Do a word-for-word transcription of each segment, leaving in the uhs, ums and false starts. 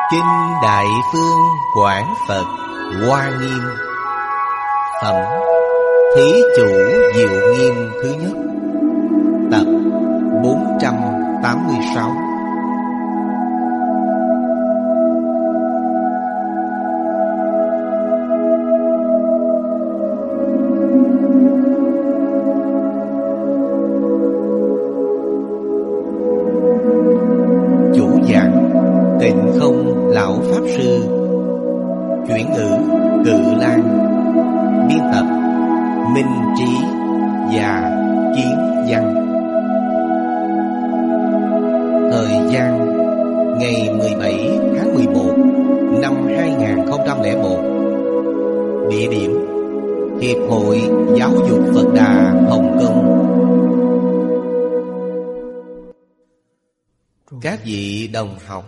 Kinh Đại Phương Quảng Phật Hoa Nghiêm. Phẩm Thí Chủ Diệu Nghiêm thứ nhất. Tập bốn trăm tám mươi sáu. Chủ giảng Tịnh Không Lão Pháp Sư. Chuyển ngữ Cự Lan. Biên tập Minh Trí và Kiến Văn. Thời gian ngày mười bảy tháng mười một năm hai nghìn không trăm lẻ một. Địa điểm Hiệp hội Giáo dục Phật Đà Hồng Kông. Các vị đồng học,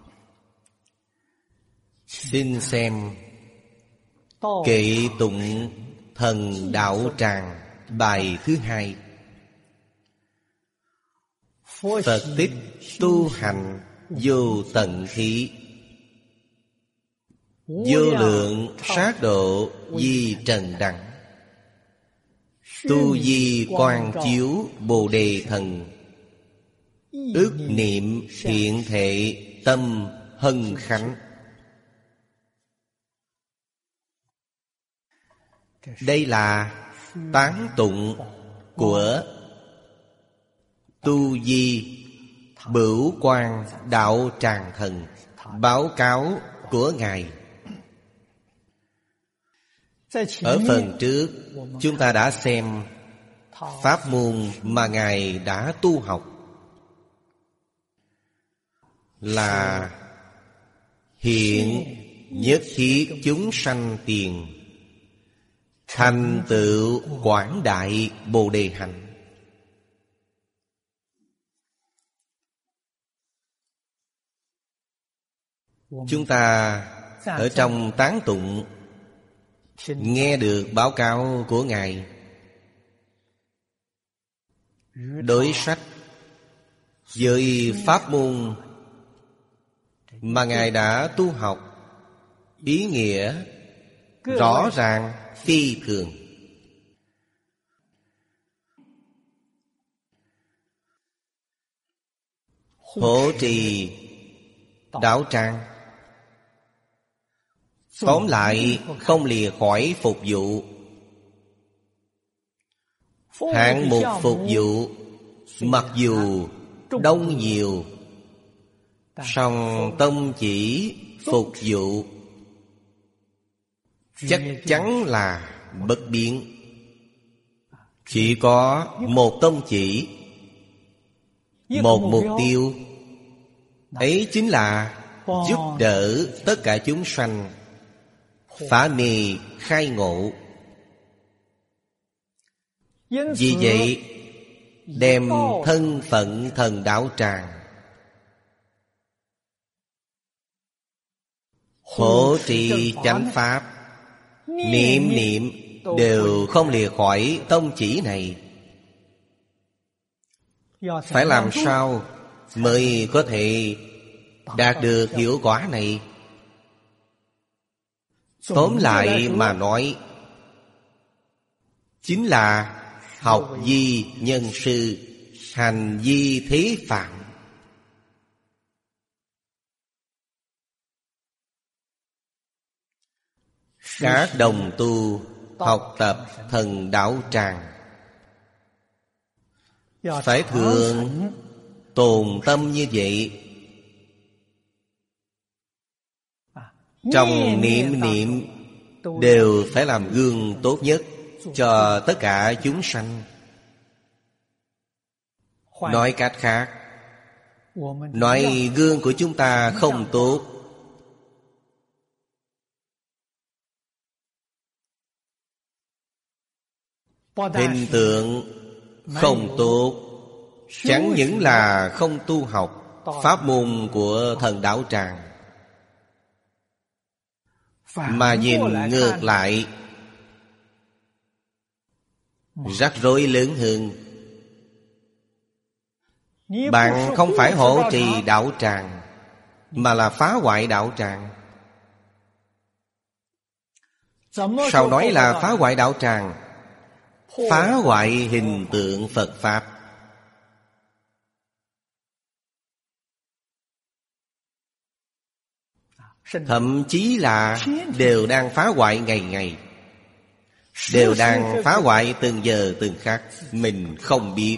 xin xem Kệ Tụng Thần Đạo Tràng bài thứ hai. Phật tích tu hành vô tận thí, vô lượng sát độ di trần đẳng. Tu di quang chiếu Bồ Đề thần, ước niệm thiện thệ tâm hân khánh. Đây là tán tụng của Tu Di Bửu Quang Đạo Tràng Thần, báo cáo của Ngài. Ở phần trước chúng ta đã xem pháp môn mà Ngài đã tu học là hiện nhất thiết chúng sanh tiền, thành tựu quảng đại Bồ Đề hạnh. Chúng ta ở trong tán tụng nghe được báo cáo của Ngài, đối sách với pháp môn mà Ngài đã tu học, ý nghĩa rõ ràng phi thường. Hộ trì đạo tràng, tóm lại không lìa khỏi phục vụ. Hạng mục phục vụ mặc dù đông nhiều, song tâm chỉ phục vụ chắc chắn là bất biến. Chỉ có một tông chỉ, một mục tiêu, ấy chính là giúp đỡ tất cả chúng sanh phá mê khai ngộ. Vì vậy đem thân phận thần đạo tràng, hộ trì chánh pháp, niệm niệm đều không lìa khỏi tông chỉ này. Phải làm sao mới có thể đạt được hiệu quả này? Tóm lại mà nói, chính là học vi nhân sư, hành vi thế phạm. Các đồng tu học tập thần đạo tràng phải thường tồn tâm như vậy. Trong niệm niệm đều phải làm gương tốt nhất cho tất cả chúng sanh. Nói cách khác, nói gương của chúng ta không tốt, hình tượng không tốt, chẳng những là không tu học pháp môn của thần đạo tràng, mà nhìn ngược lại rắc rối lớn hơn. Bạn không phải hộ trì đạo tràng, mà là phá hoại đạo tràng. Sao nói là phá hoại đạo tràng? Phá hoại hình tượng Phật Pháp. Thậm chí là đều đang phá hoại ngày ngày, đều đang phá hoại từng giờ từng khắc. Mình không biết.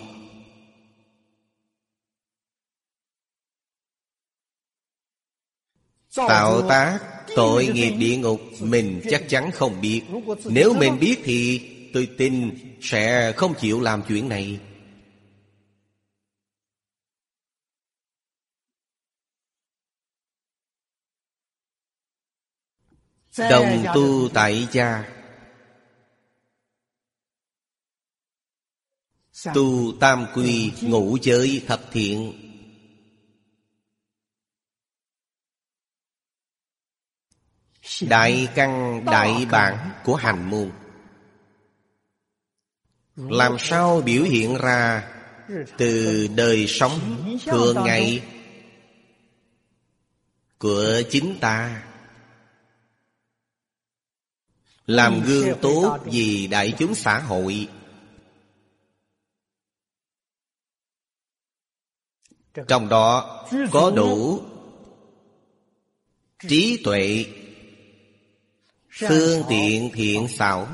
Tạo tác tội nghiệp địa ngục mình chắc chắn không biết. Nếu mình biết thì tôi tin sẽ không chịu làm chuyện này. Đồng tu tại gia, tu tam quy ngũ giới thập thiện, đại căn đại bản của hành môn. Làm sao biểu hiện ra từ đời sống thường ngày của chính ta, làm gương tốt vì đại chúng xã hội. Trong đó có đủ trí tuệ, phương tiện thiện xảo,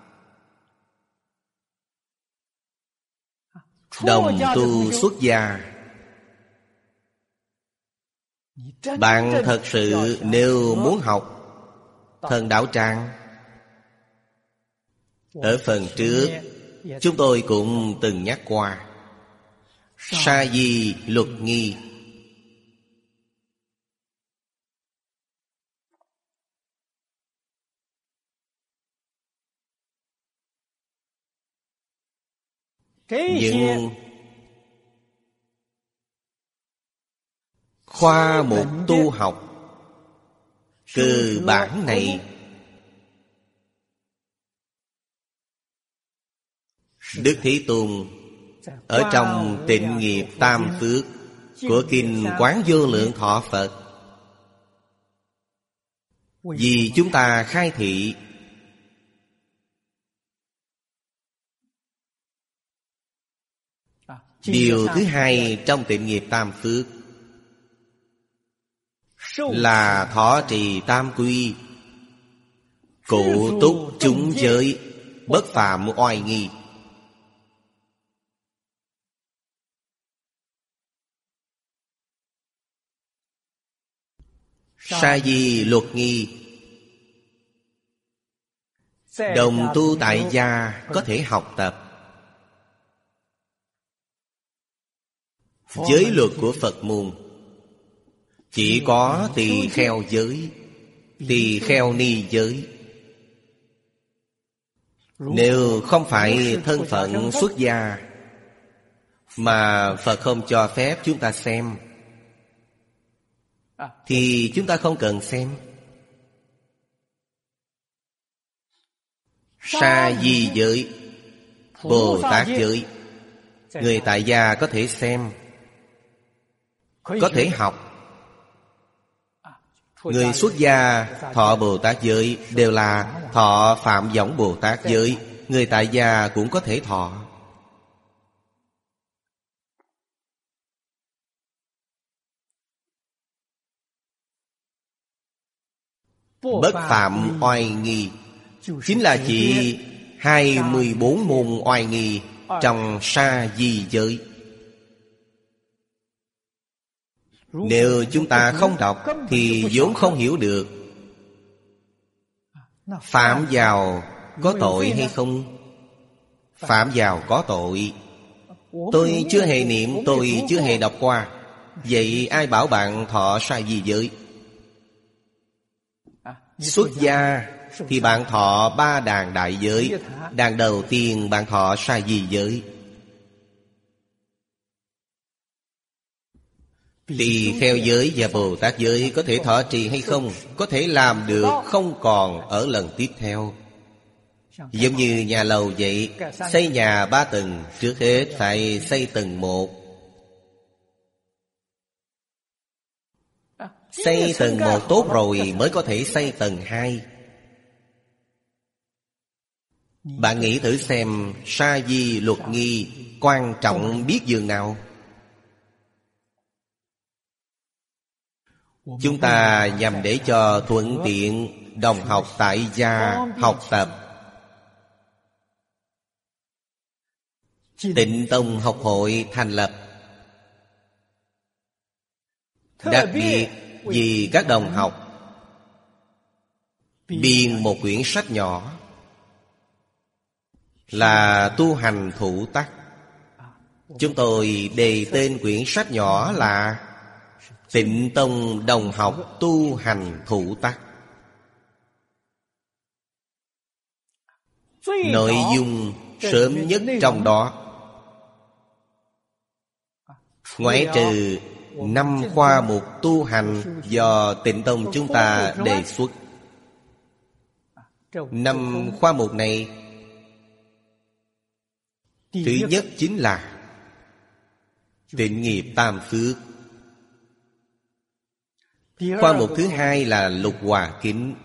đồng tu xuất gia. Bạn thật sự nếu muốn học Thần Đạo Tràng, ở phần trước chúng tôi cũng từng nhắc qua Sa Di Luật Nghi. Những khoa mục tu học cơ bản này Đức Thế Tôn ở trong Tịnh Nghiệp Tam Phước của Kinh Quán Vô Lượng Thọ Phật vì chúng ta khai thị. Điều thứ hai trong Tịnh Nghiệp Tam Phước là thọ trì tam quy, cụ túc chúng giới, bất phạm oai nghi. Sa Di Luật Nghi, đồng tu tại gia có thể học tập. Giới luật của Phật môn chỉ có tỳ kheo giới, tỳ kheo ni giới. Nếu không phải thân phận xuất gia mà Phật không cho phép chúng ta xem thì chúng ta không cần xem. Sa di giới, Bồ Tát giới, người tại gia có thể xem, có thể học. Người xuất gia thọ Bồ Tát giới đều là thọ Phạm Võng Bồ Tát giới. Người tại gia cũng có thể thọ. Bất phạm oai nghi chính là chỉ hai mươi bốn môn oai nghi trong sa di giới. Nếu chúng ta không đọc thì vốn không hiểu được. Phạm vào có tội hay không? Phạm vào có tội. Tôi chưa hề niệm, tôi chưa hề đọc qua. Vậy ai bảo bạn thọ sa di giới? Xuất gia thì bạn thọ ba đàn đại giới. Đàn đầu tiên bạn thọ sa di giới. Tỳ kheo giới và Bồ Tát giới có thể thọ trì hay không? Có thể làm được, không còn ở lần tiếp theo. Giống như nhà lầu vậy, xây nhà ba tầng, trước hết phải xây tầng một. Xây tầng một tốt rồi mới có thể xây tầng hai. Bạn nghĩ thử xem sa di luật nghi quan trọng biết dường nào. Chúng ta nhằm để cho thuận tiện đồng học tại gia học tập. Tịnh Tông học hội thành lập đặc biệt vì các đồng học biên một quyển sách nhỏ là tu hành thủ tắc. Chúng tôi đề tên quyển sách nhỏ là Tịnh Tông đồng học tu hành thủ tắc. Nội dung sớm nhất trong đó, ngoại trừ năm khoa mục tu hành do Tịnh Tông chúng ta đề xuất. Năm khoa mục này, thứ nhất chính là tịnh nghiệp tam phước. Khoa mục thứ hai là lục hòa kính.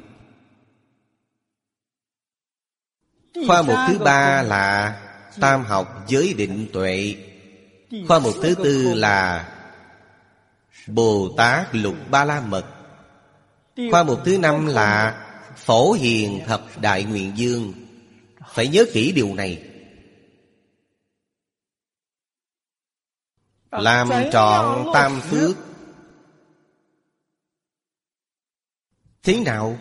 Khoa mục thứ ba là tam học giới định tuệ. Khoa mục thứ tư là Bồ Tát lục ba la mật. Khoa mục thứ năm là Phổ Hiền thập đại nguyện dương. Phải nhớ kỹ điều này. Làm trọn tam phước. Thế nào?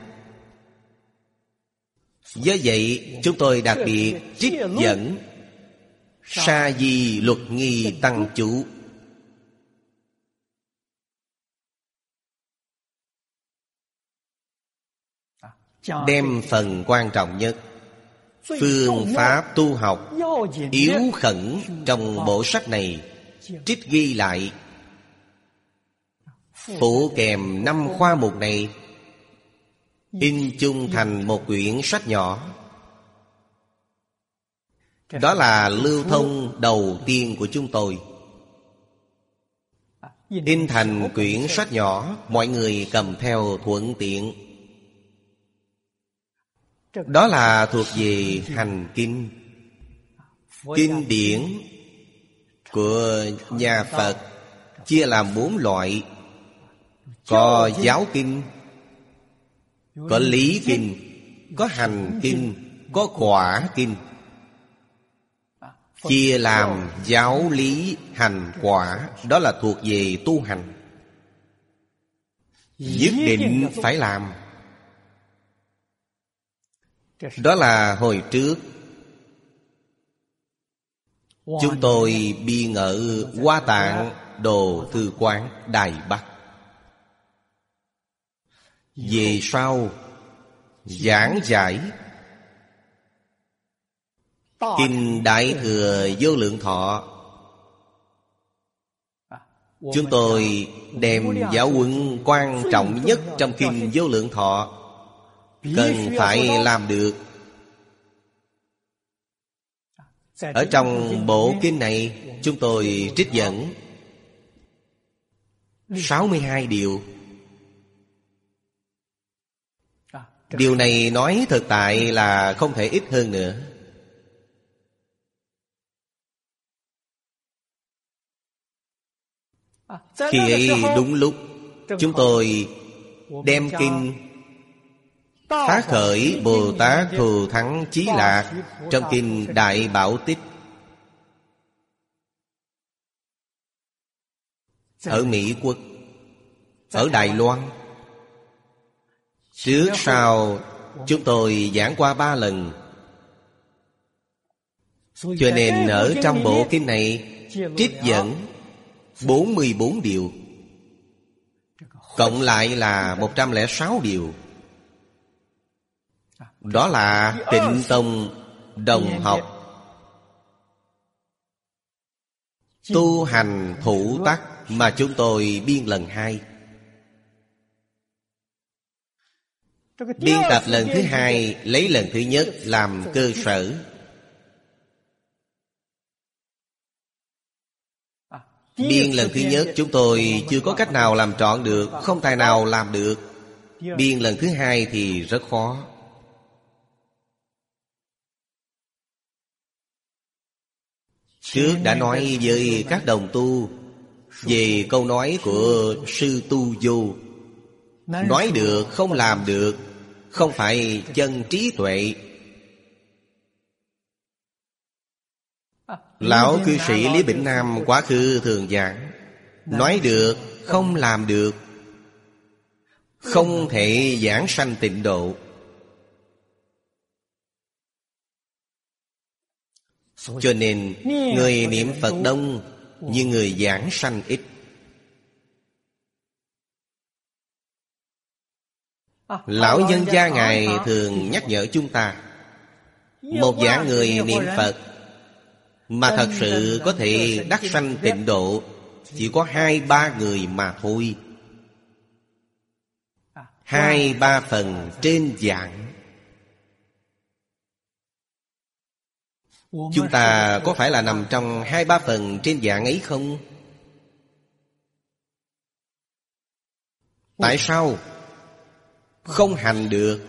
Do vậy chúng tôi đặc biệt trích dẫn sa di luật nghi tăng chủ. Đem phần quan trọng nhất, phương pháp tu học yếu khẩn trong bộ sách này trích ghi lại, phụ kèm năm khoa mục này, in chung thành một quyển sách nhỏ. Đó là lưu thông đầu tiên của chúng tôi. In thành quyển sách nhỏ, mọi người cầm theo thuận tiện. Đó là thuộc về hành kinh. Kinh điển của nhà Phật chia làm bốn loại. Có giáo kinh, có lý kinh, có hành kinh, có quả kinh. Chia làm giáo lý hành quả. Đó là thuộc về tu hành, nhất định phải làm. Đó là hồi trước chúng tôi biên ở Hoa Tạng Đồ Thư Quán Đài Bắc. Về sau giảng giải Kinh Đại Thừa Vô Lượng Thọ, chúng tôi đem giáo huấn quan trọng nhất trong Kinh Vô Lượng Thọ cần phải làm được. Ở trong bộ kinh này chúng tôi trích dẫn sáu mươi hai điều. Điều này nói thực tại là không thể ít hơn nữa. Khi ấy đúng lúc chúng tôi đem kinh Phát khởi Bồ Tát Thù Thắng Chí Lạc trong kinh Đại Bảo Tích ở Mỹ Quốc, ở Đài Loan. Trước sau chúng tôi giảng qua ba lần. Cho nên ở trong bộ kinh này trích dẫn bốn mươi bốn điều, cộng lại là một trăm lẻ sáu điều. Đó là Tịnh Tông đồng học tu hành thủ tắc mà chúng tôi biên lần hai. Biên tập lần thứ hai lấy lần thứ nhất làm cơ sở. Biên lần thứ nhất chúng tôi chưa có cách nào làm trọn được, không tài nào làm được. Biên lần thứ hai thì rất khó. Trước đã nói với các đồng tu về câu nói của sư Tu Vô: nói được không làm được, không phải chân trí tuệ. Lão cư sĩ Lý Bỉnh Nam quá khứ thường giảng: nói được không làm được, không thể giảng sanh tịnh độ. Cho nên người niệm Phật đông, nhưng người giảng sanh ít. Lão nhân gia Ngài thường nhắc nhở chúng ta: một vạn người niệm Phật mà thật sự có thể đắc sanh tịnh độ chỉ có hai ba người mà thôi. Hai ba phần trên vạn. Chúng ta có phải là nằm trong hai ba phần trên vạn ấy không? Tại sao không hành được?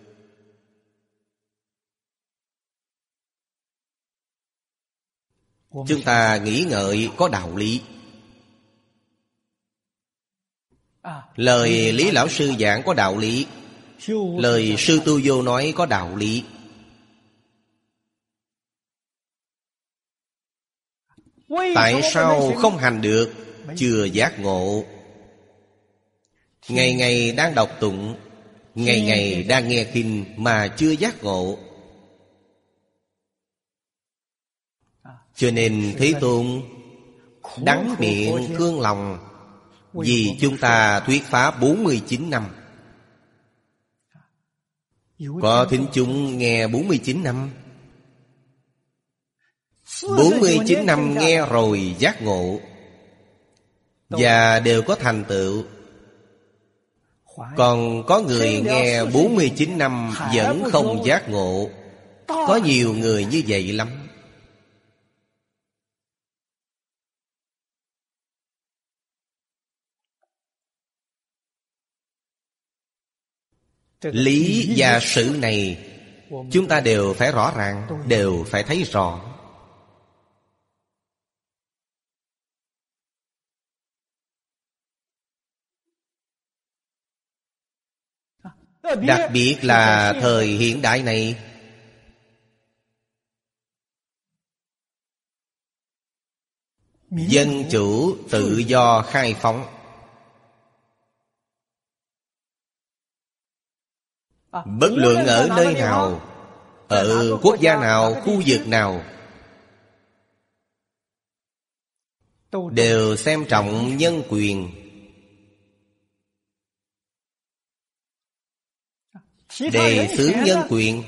Chúng ta nghĩ ngợi có đạo lý. Lời Lý Lão Sư giảng có đạo lý, lời sư Tu Vô nói có đạo lý. Tại sao không hành được? Chưa giác ngộ. Ngày ngày đang đọc tụng, ngày ngày đang nghe kinh mà chưa giác ngộ. Cho nên Thế Tôn đắng miệng thương lòng vì chúng ta thuyết pháp bốn mươi chín năm. Có thính chúng nghe bốn mươi chín năm. bốn mươi chín năm nghe rồi giác ngộ, và đều có thành tựu. Còn có người nghe bốn mươi chín năm vẫn không giác ngộ. Có nhiều người như vậy lắm. Lý và sự này chúng ta đều phải rõ ràng, đều phải thấy rõ. Đặc biệt là thời hiện đại này, dân chủ tự do khai phóng. Bất luận ở nơi nào, ở quốc gia nào, khu vực nào, đều xem trọng nhân quyền. Đề xướng nhân quyền.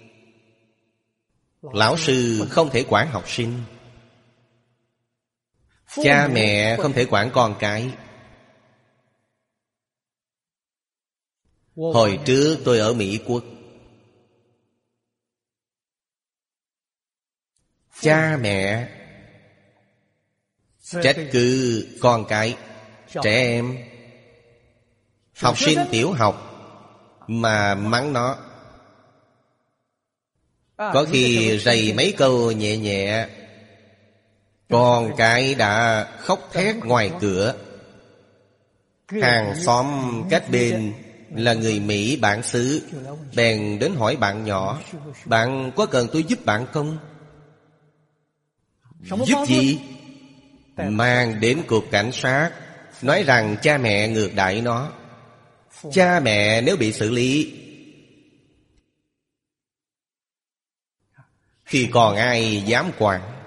Lão sư không thể quản học sinh, cha mẹ không thể quản con cái. Hồi trước tôi ở Mỹ Quốc, cha mẹ trách cứ con cái, trẻ em, học sinh tiểu học mà mắng nó. Có khi rầy mấy câu nhẹ nhẹ, con cái đã khóc thét ngoài cửa. Hàng xóm cách bên là người Mỹ bản xứ, bèn đến hỏi bạn nhỏ: bạn có cần tôi giúp bạn không? Giúp gì? Mang đến cục cảnh sát, nói rằng cha mẹ ngược đãi nó. Cha mẹ nếu bị xử lý thì còn ai dám quản?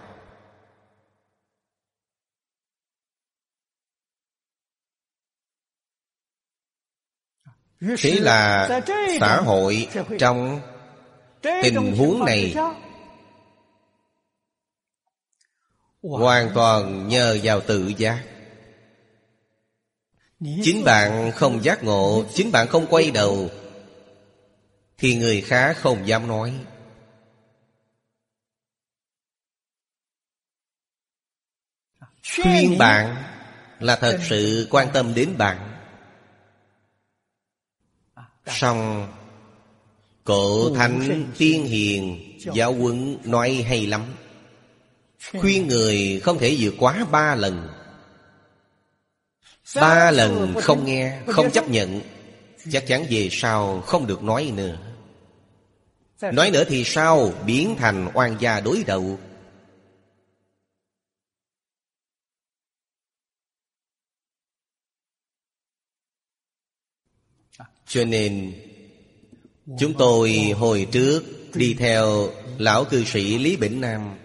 Thế là xã hội trong tình huống này hoàn toàn nhờ vào tự giác. Chính bạn không giác ngộ, chính bạn không quay đầu, thì người khác không dám nói. Khuyên bạn là thật sự quan tâm đến bạn. Song Cổ Thánh Tiên Hiền giáo huấn nói hay lắm. Khuyên người không thể vượt quá ba lần. Ba lần không nghe, không chấp nhận, chắc chắn về sau không được nói nữa. Nói nữa thì sao? Biến thành oan gia đối đầu. Cho nên chúng tôi hồi trước đi theo lão cư sĩ Lý Bỉnh Nam.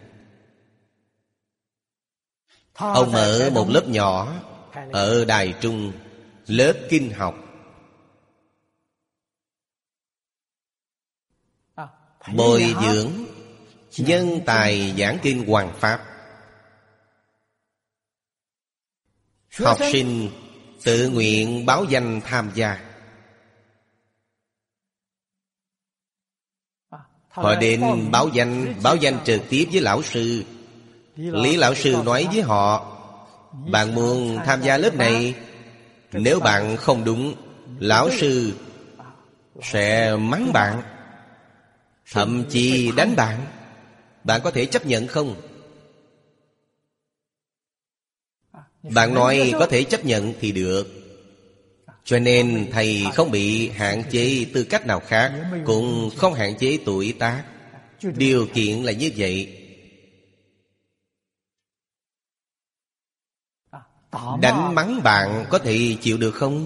Ông mở một lớp nhỏ ở Đài Trung, lớp kinh học, bồi dưỡng nhân tài giảng kinh hoằng pháp. Học sinh tự nguyện báo danh tham gia. Họ đến báo danh, báo danh trực tiếp với lão sư. Lý lão sư nói với họ: bạn muốn tham gia lớp này, nếu bạn không đúng, lão sư sẽ mắng bạn, thậm chí đánh bạn. Bạn có thể chấp nhận không? Bạn nói có thể chấp nhận thì được. Cho nên thầy không bị hạn chế tư cách nào khác, cũng không hạn chế tuổi tác. Điều kiện là như vậy. Đánh mắng bạn có thể chịu được không?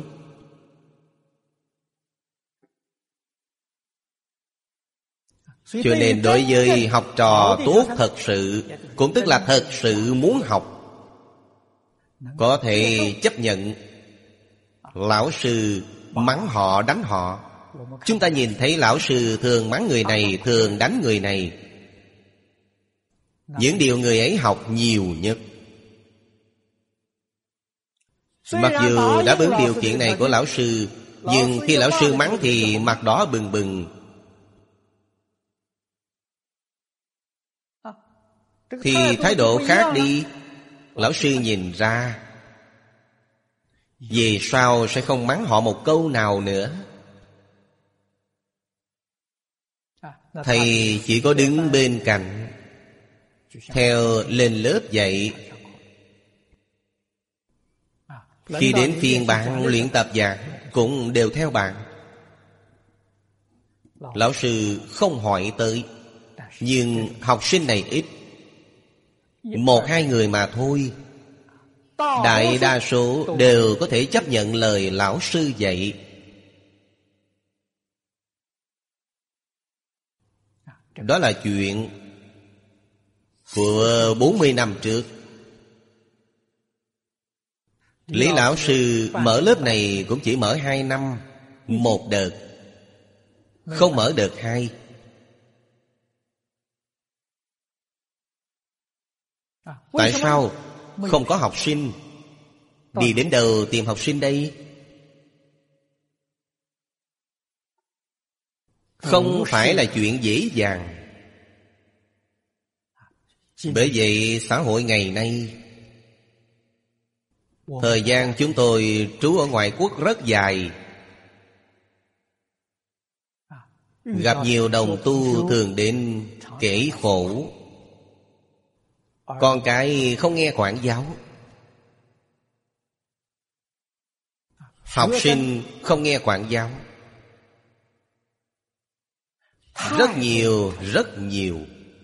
Cho nên đối với học trò tốt thật sự, cũng tức là thật sự muốn học, có thể chấp nhận lão sư mắng họ, đánh họ. Chúng ta nhìn thấy lão sư thường mắng người này, thường đánh người này. Những điều người ấy học nhiều nhất. Mặc dù đáp ứng điều kiện này của lão sư, nhưng khi lão sư mắng thì mặt đỏ bừng bừng, thì thái độ khác đi. Lão sư nhìn ra, về sau sẽ không mắng họ một câu nào nữa. Thầy chỉ có đứng bên cạnh, theo lên lớp dạy. Khi đến phiên bạn luyện tập giảng, cũng đều theo bạn. Lão sư không hỏi tới, nhưng học sinh này ít, một hai người mà thôi. Đại đa số đều có thể chấp nhận lời lão sư dạy. Đó là chuyện của bốn mươi năm trước. Lý lão sư mở lớp này cũng chỉ mở hai năm, một đợt, không mở đợt hai. Tại sao không có học sinh? Đi đến đâu tìm học sinh đây? Không phải là chuyện dễ dàng. Bởi vậy xã hội ngày nay, thời gian chúng tôi trú ở ngoại quốc rất dài. Gặp nhiều đồng tu thường đến kể khổ. Con cái không nghe quản giáo, học sinh không nghe quản giáo. Rất nhiều, rất nhiều.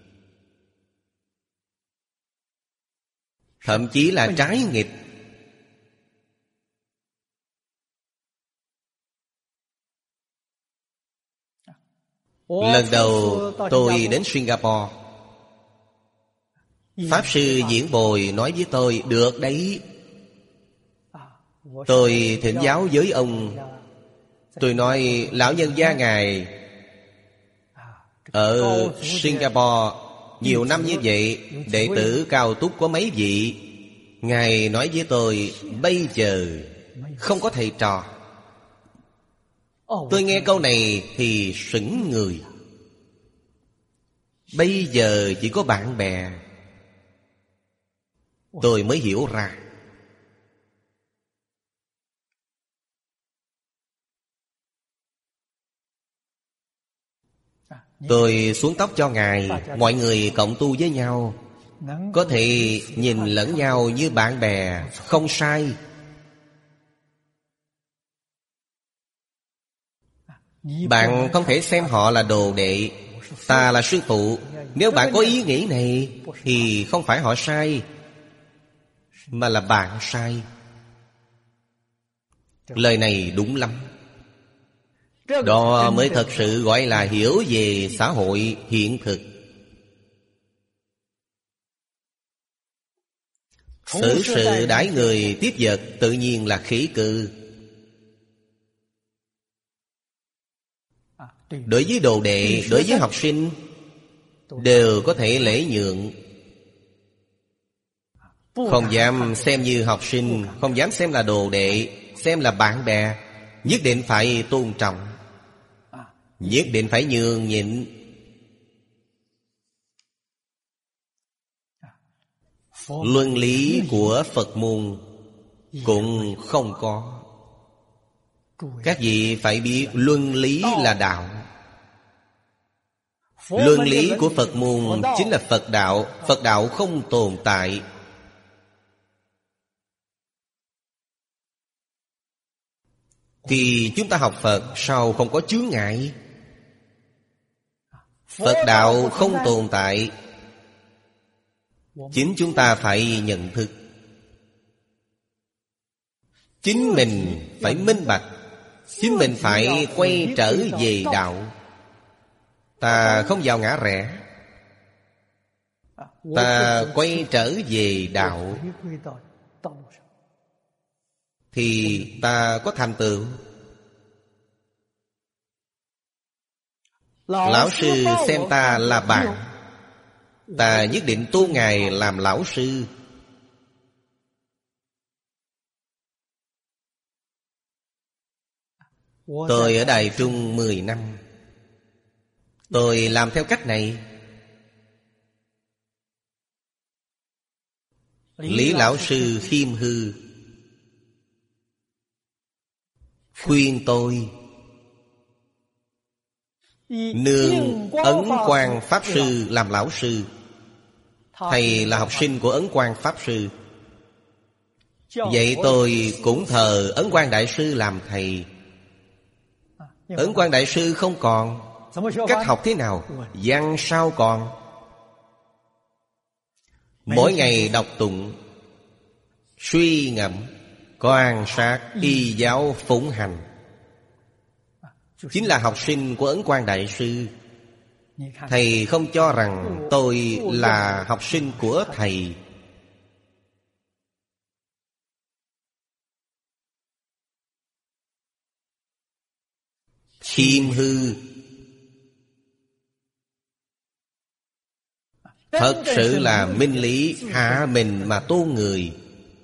Thậm chí là trái nghịch. Lần đầu tôi đến Singapore, Pháp sư Diễn Bồi nói với tôi: được đấy, tôi thỉnh giáo với ông. Tôi nói: lão nhân gia ngài ở Singapore nhiều năm như vậy, đệ tử cao túc có mấy vị? Ngài nói với tôi: bây giờ không có thầy trò. Tôi nghe câu này thì sững người. Bây giờ chỉ có bạn bè. tôi mới hiểu ra. Tôi xuống tóc cho Ngài, mọi người cộng tu với nhau, có thể nhìn lẫn nhau như bạn bè, không sai. Bạn không thể xem họ là đồ đệ, ta là sư phụ. Nếu bạn có ý nghĩ này thì không phải họ sai, mà là bạn sai. Lời này đúng lắm. Đó mới thật sự gọi là hiểu về xã hội hiện thực. Xử sự đãi người tiếp vật tự nhiên là khỉ cự. Đối với đồ đệ, đối với học sinh đều có thể lễ nhượng. Không dám xem như học sinh, không dám xem là đồ đệ, xem là bạn bè. Nhất định phải tôn trọng, nhất định phải nhường nhịn. Luân lý của Phật môn cũng không có. Các vị phải biết luân lý là đạo. Luân lý của Phật môn chính là Phật đạo. Phật đạo không tồn tại. Thì chúng ta học Phật sao không có chướng ngại? Phật đạo không tồn tại. Chính chúng ta phải nhận thức. Chính mình phải minh bạch. Chính mình phải quay trở về đạo. Ta không vào ngã rẽ, ta quay trở về đạo, thì ta có thành tựu. Lão sư xem ta là bạn, ta nhất định tôn Ngài làm lão sư. Tôi ở Đài Trung mười năm, tôi làm theo cách này. Lý lão sư khiêm hư khuyên tôi nương Ấn Quang Pháp Sư làm lão sư. Thầy là học sinh của Ấn Quang Pháp Sư, vậy tôi cũng thờ Ấn Quang Đại Sư làm thầy. Ấn Quang Đại Sư không còn, cách học thế nào? Văn sao còn? Mỗi ngày đọc tụng, suy ngẫm, quan sát, y giáo phụng hành, chính là học sinh của Ấn Quang Đại Sư. Thầy không cho rằng tôi là học sinh của thầy. Khiêm hư, thật sự là minh lý, hạ mình mà tôn người.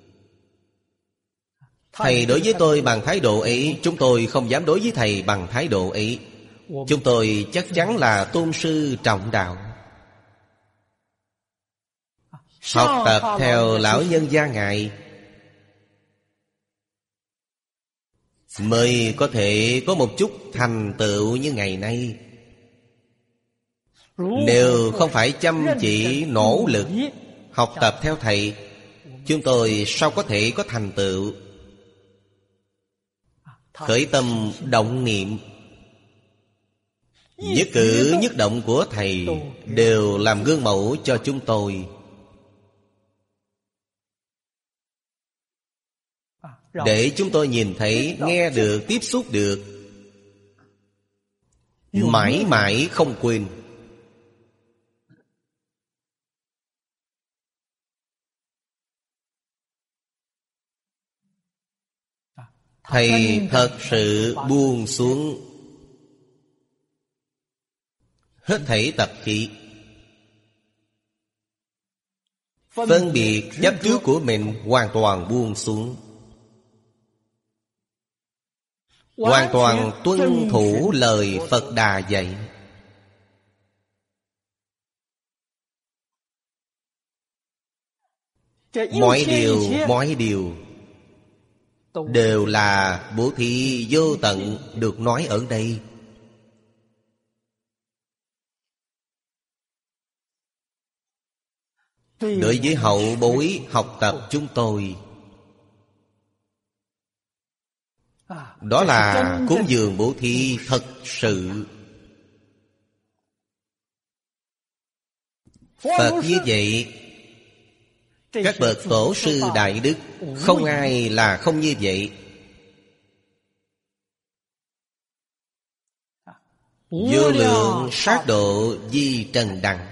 Thầy đối với tôi bằng thái độ ấy, chúng tôi không dám đối với thầy bằng thái độ ấy. Chúng tôi chắc chắn là tôn sư trọng đạo. Học tập theo lão nhân gia Ngài mới có thể có một chút thành tựu như ngày nay. Nếu không phải chăm chỉ nỗ lực học tập theo thầy, chúng tôi sao có thể có thành tựu? Khởi tâm động niệm, nhất cử nhất động của thầy đều làm gương mẫu cho chúng tôi, để chúng tôi nhìn thấy, nghe được, tiếp xúc được, mãi mãi không quên. Thầy thật sự buông xuống hết thảy tập khí, phân biệt chấp trước của mình hoàn toàn buông xuống, hoàn toàn tuân thủ lời Phật Đà dạy. Mọi điều, mọi điều đều là bố thí vô tận được nói ở đây. Đối với hậu bối học tập chúng tôi, đó là cúng dường bố thí thật sự. Phật như vậy, các bậc tổ sư đại đức không ai là không như vậy. Vô lượng sát độ di trần đẳng.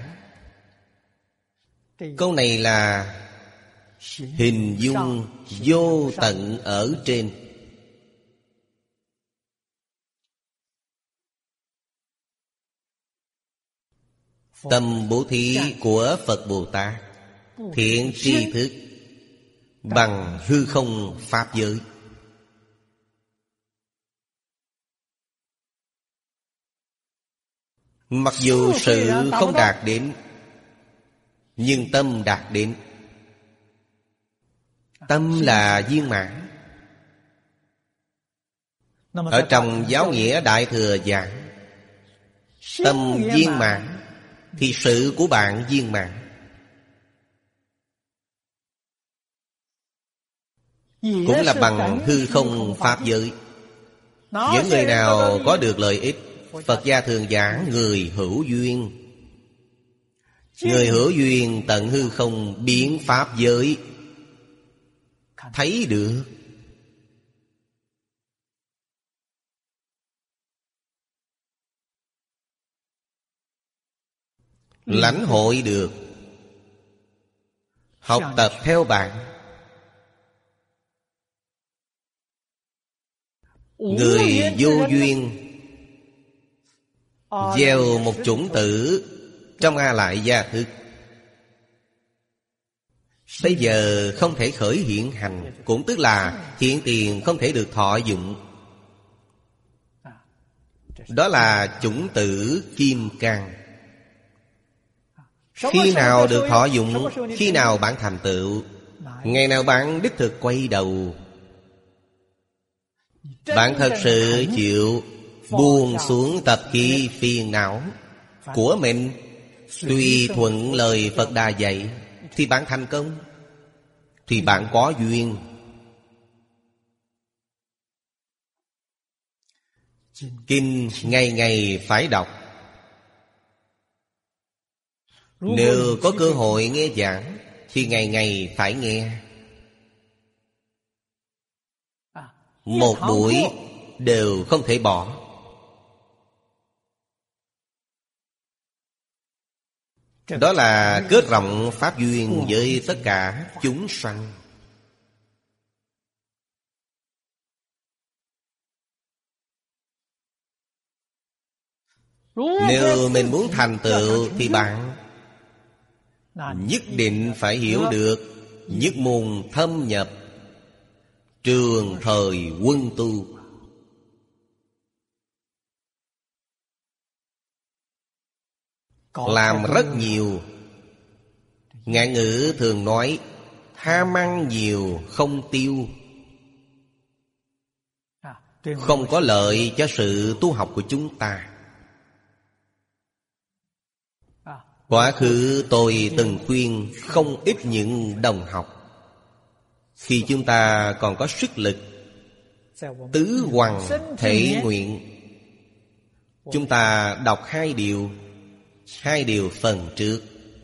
Câu này là hình dung vô tận ở trên. Tâm bố thí của Phật Bồ Tát thiện tri thức bằng hư không pháp giới. Mặc dù sự không đạt đến, nhưng tâm đạt đến. Tâm là viên mãn. Ở trong giáo nghĩa Đại Thừa giảng, tâm viên mãn thì sự của bạn viên mãn. Cũng là bằng hư không pháp giới. Những người nào có được lợi ích, Phật gia thường giảng người hữu duyên. Người hữu duyên tận hư không biến pháp giới, thấy được. Lãnh hội được. Học tập theo bạn. Người vô duyên gieo một chủng tử trong A Lại gia thức, bây giờ không thể khởi hiện hành, cũng tức là hiện tiền không thể được thọ dụng. Đó là chủng tử kim cang. Khi nào được thọ dụng? Khi nào bạn thành tựu? Ngày nào bạn đích thực quay đầu, bạn thật sự chịu buông xuống tập khí phiền não của mình, tùy thuận lời Phật Đà dạy, thì bạn thành công, thì bạn có duyên. Kinh ngày ngày phải đọc. Nếu có cơ hội nghe giảng thì ngày ngày phải nghe. Một buổi đều không thể bỏ. Đó là kết rộng pháp duyên với tất cả chúng sanh. Nếu mình muốn thành tựu thì bạn nhất định phải hiểu được nhất môn thâm nhập, trường thời quân tu. Làm rất nhiều. Ngạn ngữ thường nói ham ăn nhiều không tiêu, không có lợi cho sự tu học của chúng ta. Quá khứ tôi từng khuyên không ít những đồng học, khi chúng ta còn có sức lực, tứ hoằng thể nguyện, chúng ta đọc hai điều. Hai điều phần trước.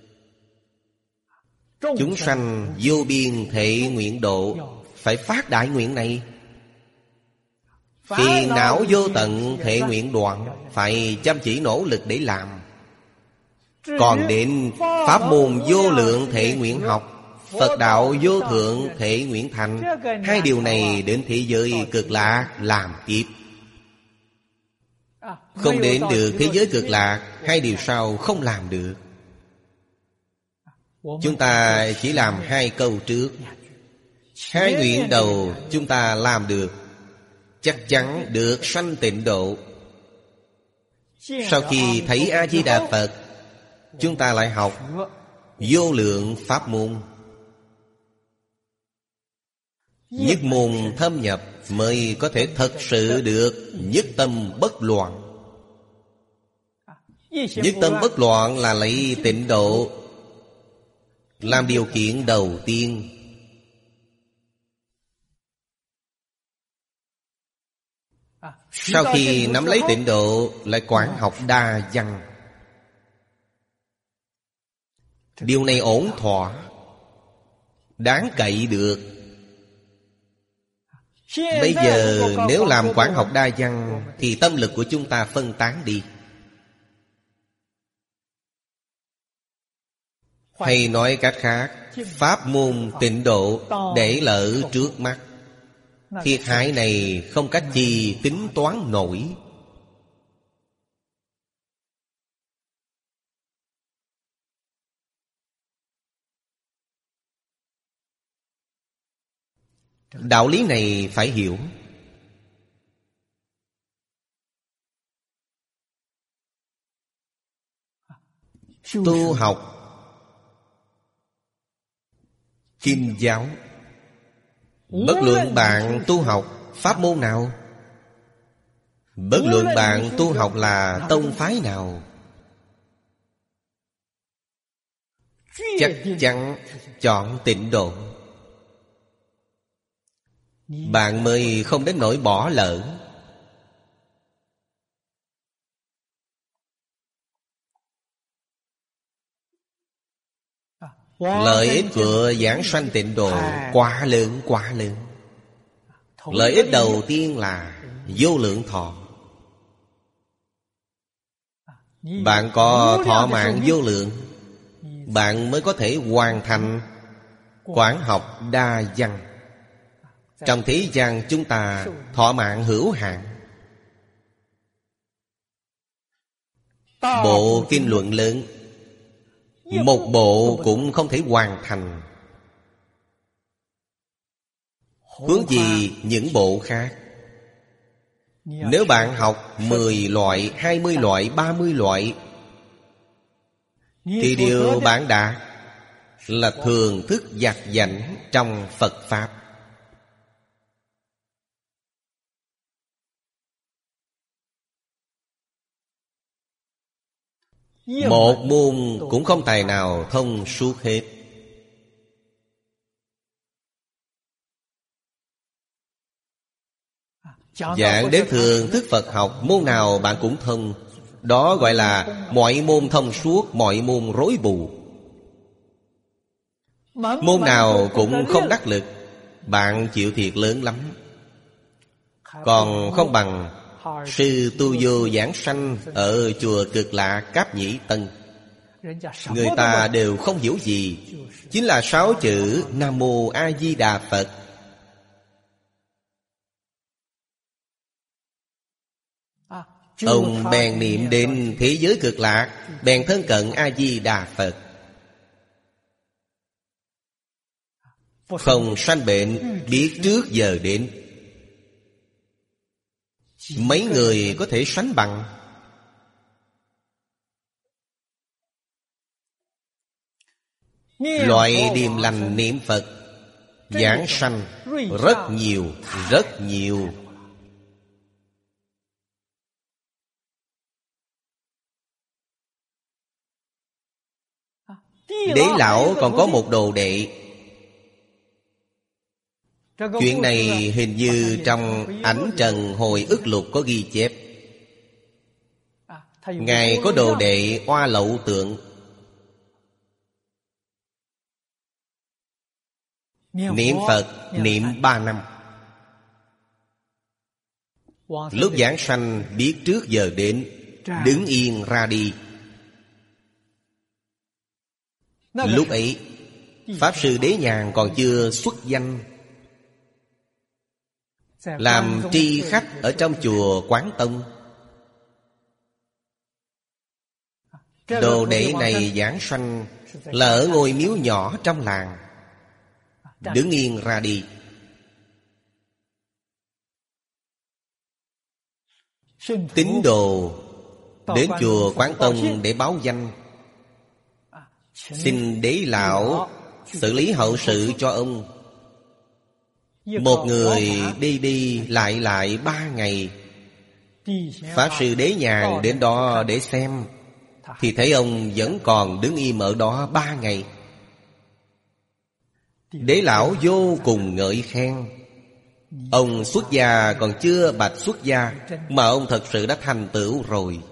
Chúng sanh vô biên thể nguyện độ, phải phát đại nguyện này. Phiền não vô tận thể nguyện đoạn, phải chăm chỉ nỗ lực để làm. Còn đến pháp môn vô lượng thể nguyện học, Phật đạo vô thượng thể nguyện thành, hai điều này đến thế giới cực lạc làm tiếp. Không đến được thế giới cực lạc, hai điều sau không làm được. Chúng ta chỉ làm hai câu trước. Hai nguyện đầu chúng ta làm được, chắc chắn được sanh tịnh độ. Sau khi thấy A-di-đà Phật, chúng ta lại học vô lượng pháp môn. Nhất môn thâm nhập mới có thể thật sự được nhất tâm bất loạn. Nhất tâm bất loạn là lấy tịnh độ làm điều kiện đầu tiên. Sau khi nắm lấy tịnh độ, lại quán học đa văn. Điều này ổn thỏa, đáng cậy được. Bây giờ nếu làm quán học đa văn thì tâm lực của chúng ta phân tán đi. Hay nói cách khác, pháp môn tịnh độ để lỡ trước mắt, thiệt hại này không cách gì tính toán nổi. Đạo lý này phải hiểu. Tu học Kinh giáo, bất luận bạn tu học pháp môn nào, bất luận bạn tu học là tông phái nào, chắc chắn chọn tịnh độ, bạn mới không đến nỗi bỏ lỡ. Lợi ích của giảng sanh tịnh độ quá lớn quá lớn. Lợi ích đầu tiên là vô lượng thọ. Bạn có thọ mạng vô lượng, bạn mới có thể hoàn thành quán học đa văn. Trong thế gian chúng ta thọ mạng hữu hạn. Bộ kinh luận lớn, một bộ cũng không thể hoàn thành, huống gì những bộ khác. Nếu bạn học mười loại, hai mươi loại, ba mươi loại, thì điều bạn đạt là thường thức dạt dảnh trong Phật Pháp. Một môn cũng không tài nào thông suốt hết. Giảng đến thường thức Phật học, môn nào bạn cũng thông. Đó gọi là mọi môn thông suốt, mọi môn rối bù. Môn nào cũng không đắc lực, bạn chịu thiệt lớn lắm. Còn không bằng sư Tu Vô giảng sanh ở chùa Cực Lạc Cáp Nhĩ Tân. Người ta đều không hiểu gì, chính là sáu chữ Nam Mô A Di Đà Phật. Ông bèn niệm đến thế giới Cực Lạc, bèn thân cận A Di Đà Phật. Không sanh bệnh, biết trước giờ đến. Mấy người có thể sánh bằng. Loại điềm lành niệm Phật giảng sanh rất nhiều, rất nhiều. Đế lão còn có một đồ đệ. Chuyện này hình như trong Ảnh Trần Hồi Ức Lục có ghi chép. Ngài có đồ đệ Oa Lậu Tượng. Niệm Phật niệm ba năm. Lúc giảng sanh biết trước giờ đến, đứng yên ra đi. Lúc ấy Pháp Sư Đế Nhàn còn chưa xuất danh, làm tri khách ở trong chùa Quán Tông. Đồ đệ này giảng sanh là ở ngôi miếu nhỏ trong làng, đứng yên ra đi. Tín đồ đến chùa Quán Tông để báo danh, xin đế lão xử lý hậu sự cho ông. Một người đi đi lại lại ba ngày. Pháp Sư Đế Nhàn đến đó để xem, thì thấy ông vẫn còn đứng im ở đó ba ngày. Đế lão vô cùng ngợi khen. Ông xuất gia còn chưa bạch xuất gia, mà ông thật sự đã thành tựu rồi.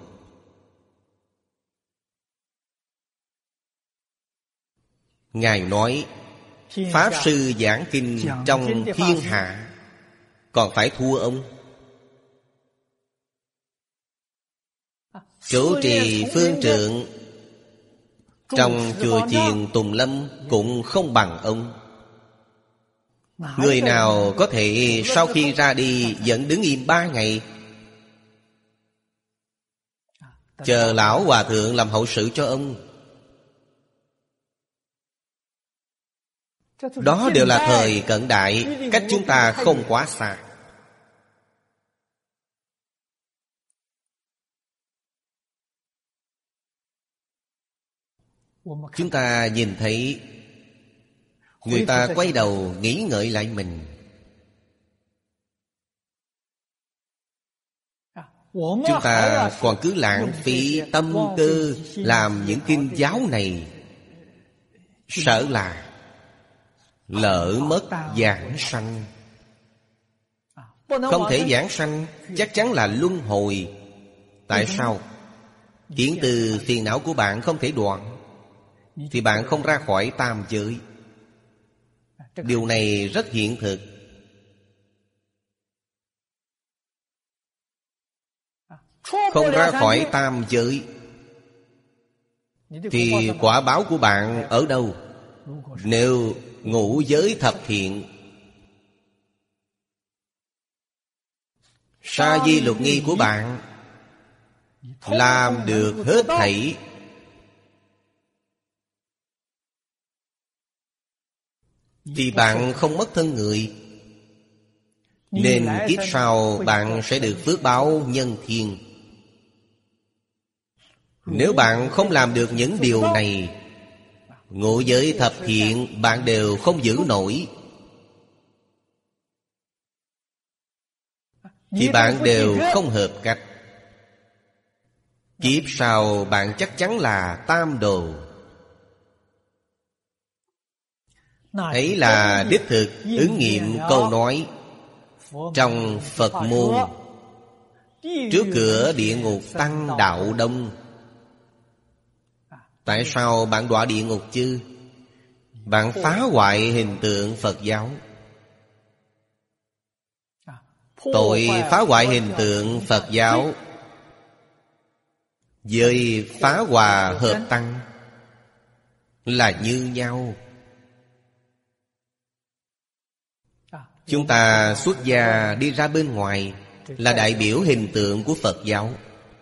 Ngài nói, Pháp Sư giảng kinh trong thiên hạ còn phải thua ông. Chủ trì phương trượng trong chùa chiền Tùng Lâm cũng không bằng ông. Người nào có thể sau khi ra đi vẫn đứng im ba ngày, chờ lão hòa thượng làm hậu sự cho ông? Đó đều là thời cận đại, cách chúng ta không quá xa. Chúng ta nhìn thấy người ta quay đầu nghĩ ngợi lại mình. Chúng ta còn cứ lãng phí tâm tư làm những kinh giáo này, sợ là lỡ mất giảng sanh. Không thể giảng sanh, chắc chắn là luân hồi. Tại sao? Kiến từ phiền não của bạn không thể đoạn, thì bạn không ra khỏi tam giới. Điều này rất hiện thực. Không ra khỏi tam giới thì quả báo của bạn ở đâu? Nếu ngũ giới thập thiện, sa di lục nghi của bạn làm được hết thảy, thì bạn không mất thân người. Nên kiếp sau bạn sẽ được phước báo nhân thiên. Nếu bạn không làm được những điều này, ngũ giới thập thiện bạn đều không giữ nổi, thì bạn đều không hợp cách. Kiếp sau bạn chắc chắn là tam đồ. Ấy là đích thực ứng nghiệm câu nói trong Phật môn: trước cửa địa ngục tăng đạo đông. Tại sao bạn đọa địa ngục chứ? Bạn phá hoại hình tượng Phật giáo. Tội phá hoại hình tượng Phật giáo với phá hòa hợp tăng là như nhau. Chúng ta xuất gia đi ra bên ngoài là đại biểu hình tượng của Phật giáo.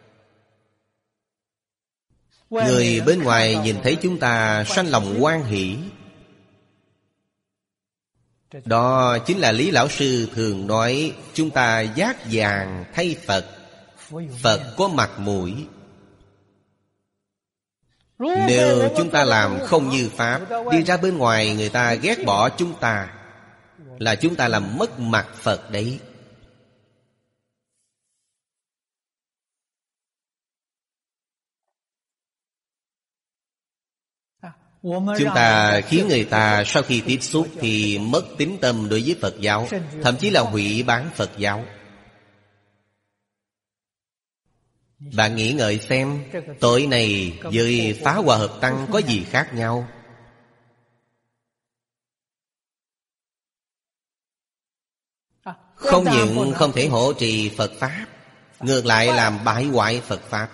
Người bên ngoài nhìn thấy chúng ta sanh lòng hoan hỷ. Đó chính là Lý Lão Sư thường nói chúng ta giác vàng thay Phật. Phật có mặt mũi. Nếu chúng ta làm không như Pháp, đi ra bên ngoài người ta ghét bỏ chúng ta, là chúng ta làm mất mặt Phật đấy. Chúng ta khiến người ta sau khi tiếp xúc thì mất tín tâm đối với Phật giáo, thậm chí là hủy bán Phật giáo. Bạn nghĩ ngợi xem, tội này với phá hòa hợp tăng có gì khác nhau? Không những không thể hộ trì Phật Pháp, ngược lại làm bại hoại Phật Pháp.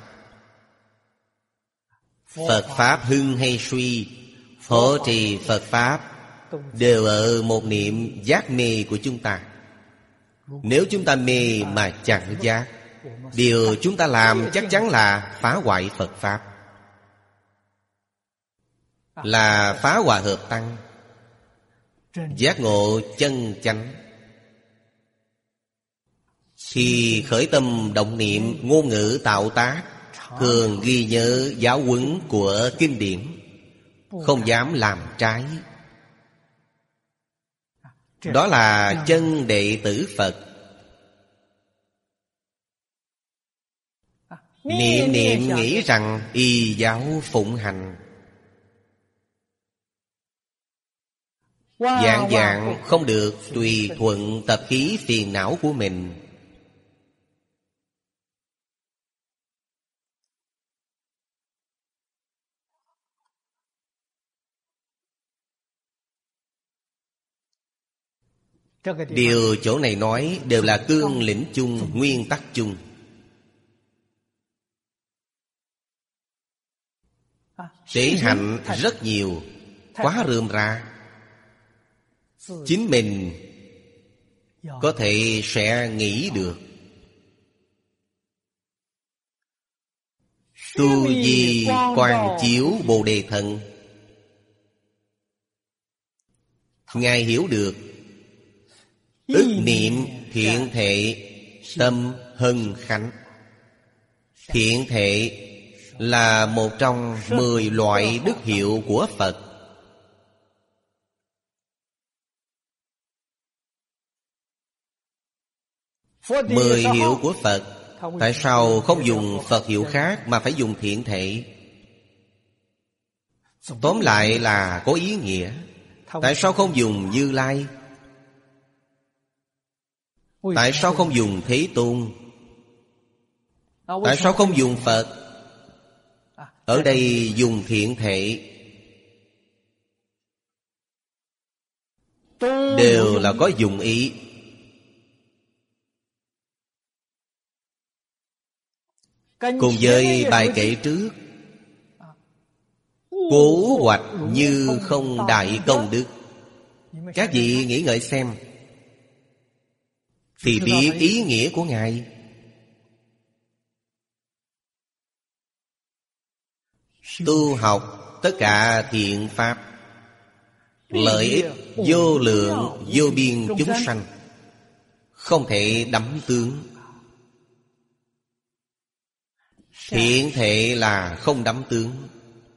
Phật Pháp hưng hay suy, hộ trì Phật Pháp đều ở một niệm giác mê của chúng ta. Nếu chúng ta mê mà chẳng giác, điều chúng ta làm chắc chắn là phá hoại Phật Pháp, là phá hòa hợp tăng, giác ngộ chân chánh. Khi khởi tâm động niệm, ngôn ngữ tạo tác, thường ghi nhớ giáo huấn của kinh điển, không dám làm trái. Đó là chân đệ tử Phật. Niệm niệm nghĩ rằng y giáo phụng hành, Dạng dạng không được tùy thuận tập khí phiền não của mình. Điều chỗ này nói đều là cương lĩnh chung, nguyên tắc chung. Tế hạnh rất nhiều, quá rườm rà. Chính mình có thể sẽ nghĩ được. Tu di quang chiếu Bồ Đề Thần, Ngài hiểu được ức niệm thiện thệ tâm hân khánh. Thiện thệ là một trong mười loại đức hiệu của Phật. Mười hiệu của Phật, tại sao không dùng Phật hiệu khác mà phải dùng thiện thệ? Tóm lại là có ý nghĩa. Tại sao không dùng Như Lai? Tại sao không dùng Thế Tôn? Tại sao không dùng Phật? Ở đây dùng thiện thệ, đều là có dụng ý. Cùng với bài kệ trước, cố hoạch như không đại công đức. Các vị nghĩ ngợi xem, thì biết ý nghĩa của Ngài. Tu học tất cả thiện pháp, lợi ích vô lượng vô biên chúng sanh, không thể đắm tướng. Thiện thệ là không đắm tướng.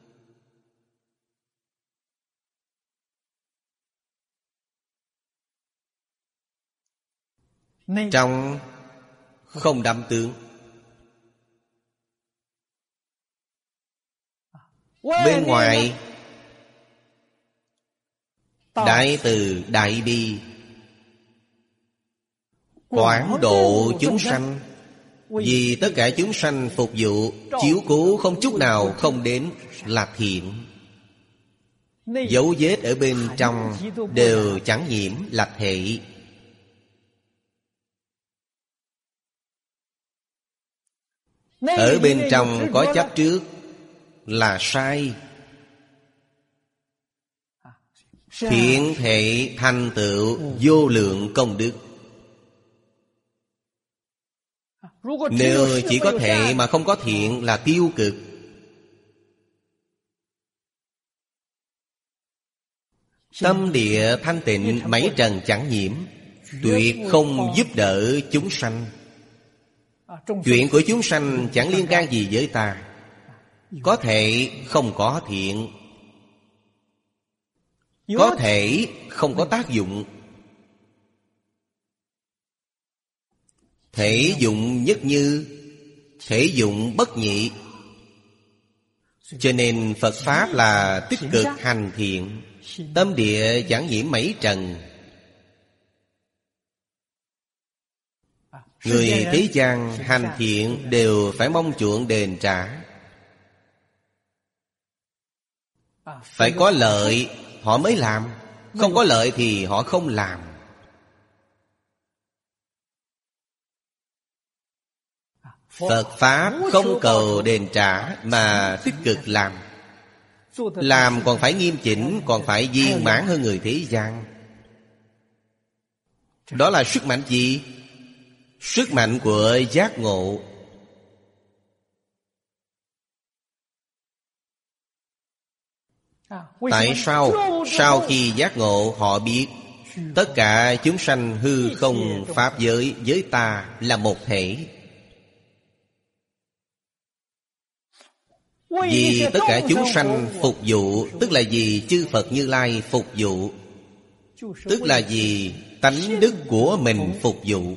Trong không đắm tướng, bên ngoài đại từ đại bi, quảng độ chúng sanh. Vì tất cả chúng sanh phục vụ, chiếu cố không chút nào không đến là thiện. Dấu vết ở bên trong đều chẳng nhiễm là thệ. Ở bên trong có chấp trước là sai. Thiện thệ thành tựu vô lượng công đức. Nếu chỉ có thệ mà không có thiện là tiêu cực. Tâm địa thanh tịnh, mấy trần chẳng nhiễm, tuyệt không giúp đỡ chúng sanh. Chuyện của chúng sanh chẳng liên can gì với ta. Có thể không có thiện, có thể không có tác dụng. Thể dụng nhất như, thể dụng bất nhị. Cho nên Phật Pháp là tích cực hành thiện, tâm địa chẳng nhiễm mấy trần. Người thế gian hành thiện đều phải mong chuộng đền trả. Phải có lợi họ mới làm, không có lợi thì họ không làm. Phật Pháp không cầu đền trả mà tích cực làm. Làm còn phải nghiêm chỉnh, còn phải viên mãn hơn người thế gian. Đó là sức mạnh gì? Sức mạnh của giác ngộ. Tại sao? Sau khi giác ngộ họ biết tất cả chúng sanh hư không pháp giới với ta là một thể. Vì tất cả chúng sanh phục vụ, tức là vì chư Phật Như Lai phục vụ. Tức là vì tánh đức của mình phục vụ,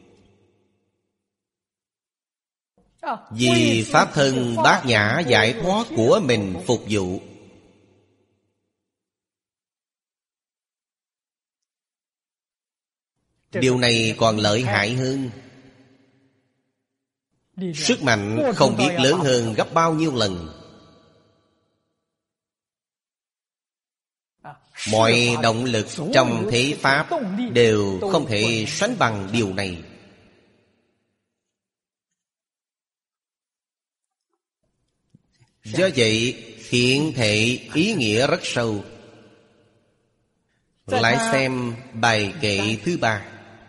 vì pháp thân bát nhã giải thoát của mình phục vụ. Điều này còn lợi hại hơn. Sức mạnh không biết lớn hơn gấp bao nhiêu lần. Mọi động lực trong thế Pháp đều không thể sánh bằng điều này. Do vậy, hiện thể ý nghĩa rất sâu. Lại xem bài kệ thứ ba.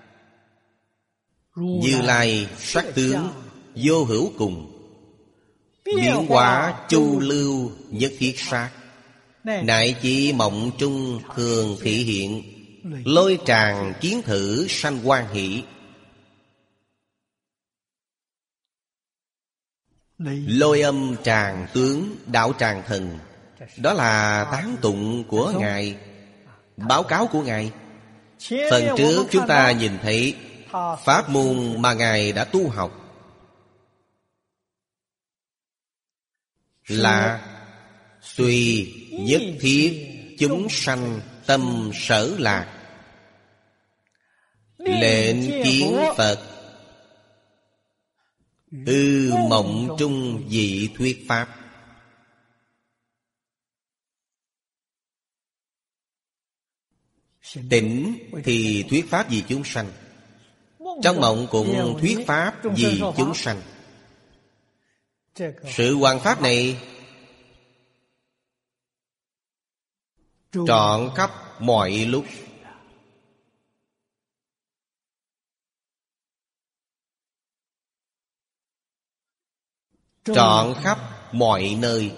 Như Lai sắc tướng vô hữu cùng, biến hóa chu lưu nhất thiết sát, nại chi mộng trung thường thị hiện, lôi tràng kiến thử sanh hoan hỷ. Lôi âm tràng tướng đạo tràng thần, đó là tán tụng của Ngài, báo cáo của Ngài. Phần trước chúng ta nhìn thấy pháp môn mà Ngài đã tu học là tùy nhất thiết chúng sanh tâm sở lạc, lệnh kiến Phật, ư mộng trung dị thuyết pháp. Tỉnh thì thuyết pháp vì chúng sanh, trong mộng cũng thuyết pháp vì chúng sanh. Sự hoằng pháp này trọn khắp mọi lúc, trọn khắp mọi nơi.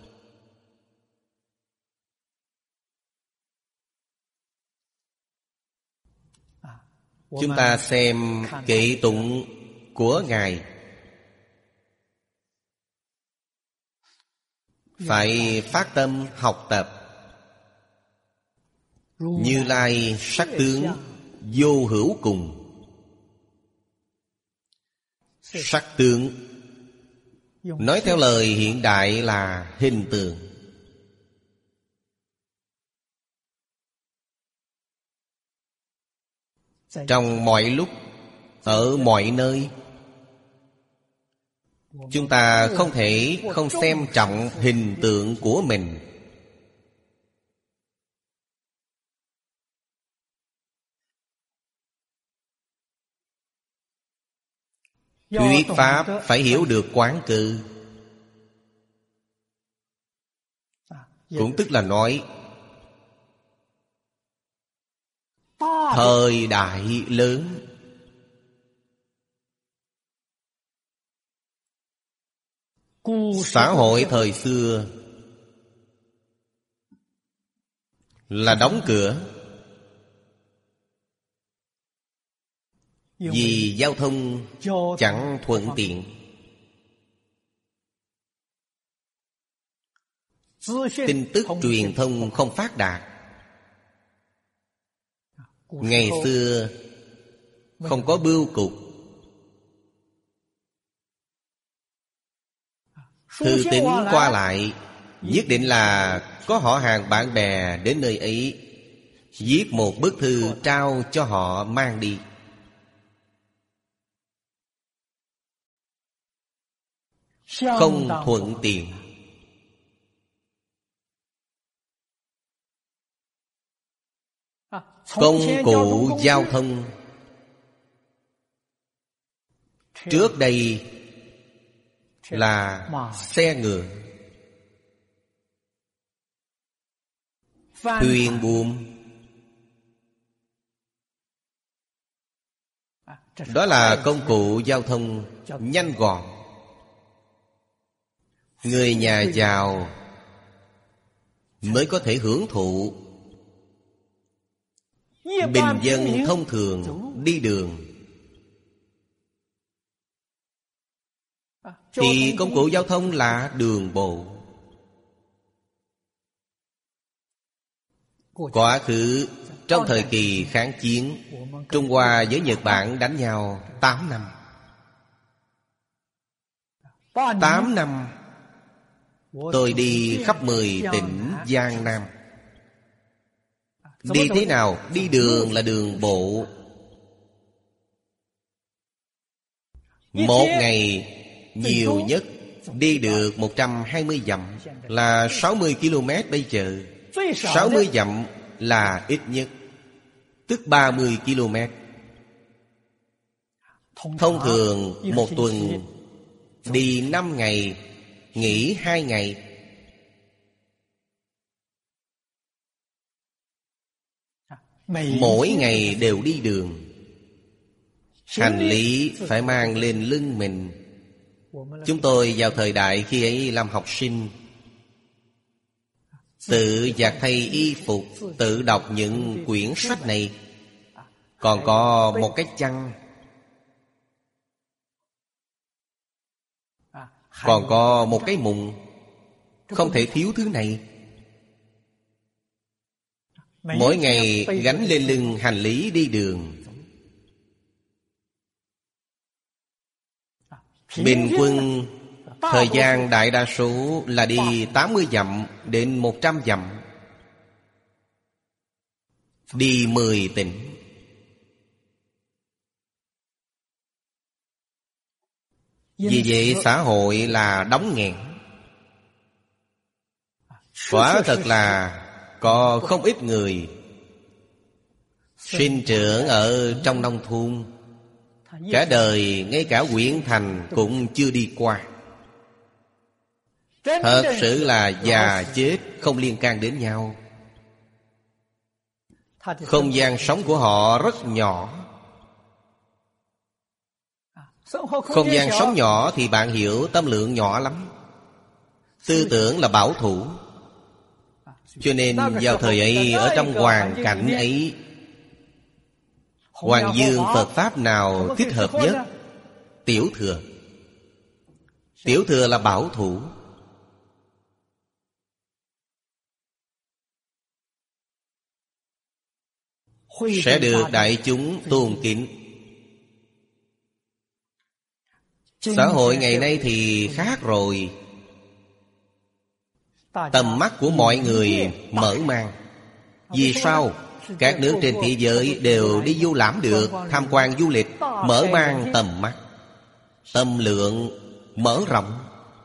Chúng ta xem kệ tụng của Ngài, phải phát tâm học tập. Như Lai sắc tướng vô hữu cùng. Sắc tướng nói theo lời hiện đại là hình tượng. Trong mọi lúc, ở mọi nơi, chúng ta không thể không xem trọng hình tượng của mình. Thuyết pháp phải hiểu được quán cư. Cũng tức là nói thời đại lớn, xã hội thời xưa là đóng cửa, vì giao thông chẳng thuận tiện. Tin tức truyền thông không phát đạt. Ngày xưa không có bưu cục, thư tín qua lại nhất định là có họ hàng bạn bè đến nơi ấy, viết một bức thư trao cho họ mang đi. Không thuận tiện. Công cụ giao thông trước đây là xe ngựa, thuyền buồm. Đó là công cụ giao thông nhanh gọn. Người nhà giàu mới có thể hưởng thụ. Bình dân thông thường đi đường thì công cụ giao thông là đường bộ. Quá khứ trong thời kỳ kháng chiến, Trung Hoa với Nhật Bản đánh nhau tám năm. Tám năm tôi đi khắp mười tỉnh Giang Nam. Đi thế nào? Đi đường là đường bộ. Một ngày nhiều nhất đi được một trăm hai mươi dặm, là sáu mươi ki lô mét bây giờ. Sáu mươi dặm là ít nhất, tức ba mươi ki lô mét. Thông thường một tuần đi năm ngày, nghỉ hai ngày. Mỗi ngày đều đi đường. Hành lý phải mang lên lưng mình. Chúng tôi vào thời đại khi ấy làm học sinh, tự giặt thay y phục, tự đọc những quyển sách này. Còn có một cái chăn, còn có một cái mùng. Không thể thiếu thứ này. Mỗi ngày gánh lên lưng hành lý đi đường. Bình quân thời gian đại đa số là đi tám mươi dặm đến một trăm dặm. Đi mười tỉnh. Vì vậy xã hội là đóng nghẽn. Quả thật là có không ít người sinh trưởng ở trong nông thôn, cả đời ngay cả huyện thành cũng chưa đi qua. Thật sự là già chết không liên can đến nhau. Không gian sống của họ rất nhỏ. Không gian sống nhỏ thì bạn hiểu tâm lượng nhỏ lắm. Tư tưởng là bảo thủ. Cho nên vào thời ấy, ở trong hoàn cảnh ấy, Hoàng Dương Phật Pháp nào thích hợp nhất? Tiểu thừa. Tiểu thừa là bảo thủ. Sẽ được đại chúng tôn kính. Xã hội ngày nay thì khác rồi. Tầm mắt của mọi người mở mang. Vì sao? Các nước trên thế giới đều đi du lãm được, tham quan du lịch, mở mang tầm mắt, tâm lượng mở rộng.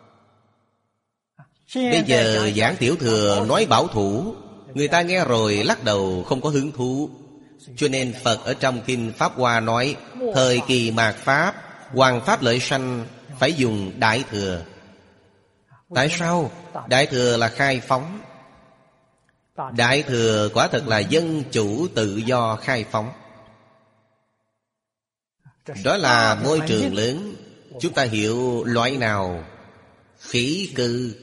Bây giờ giảng tiểu thừa nói bảo thủ, người ta nghe rồi lắc đầu không có hứng thú. Cho nên Phật ở trong Kinh Pháp Hoa nói, thời kỳ mạt Pháp, hoàng pháp lợi sanh, phải dùng đại thừa. Tại sao? Đại thừa là khai phóng. Đại thừa quả thật là dân chủ tự do khai phóng. Đó là môi trường lớn. Chúng ta hiểu loại nào? Khí cư.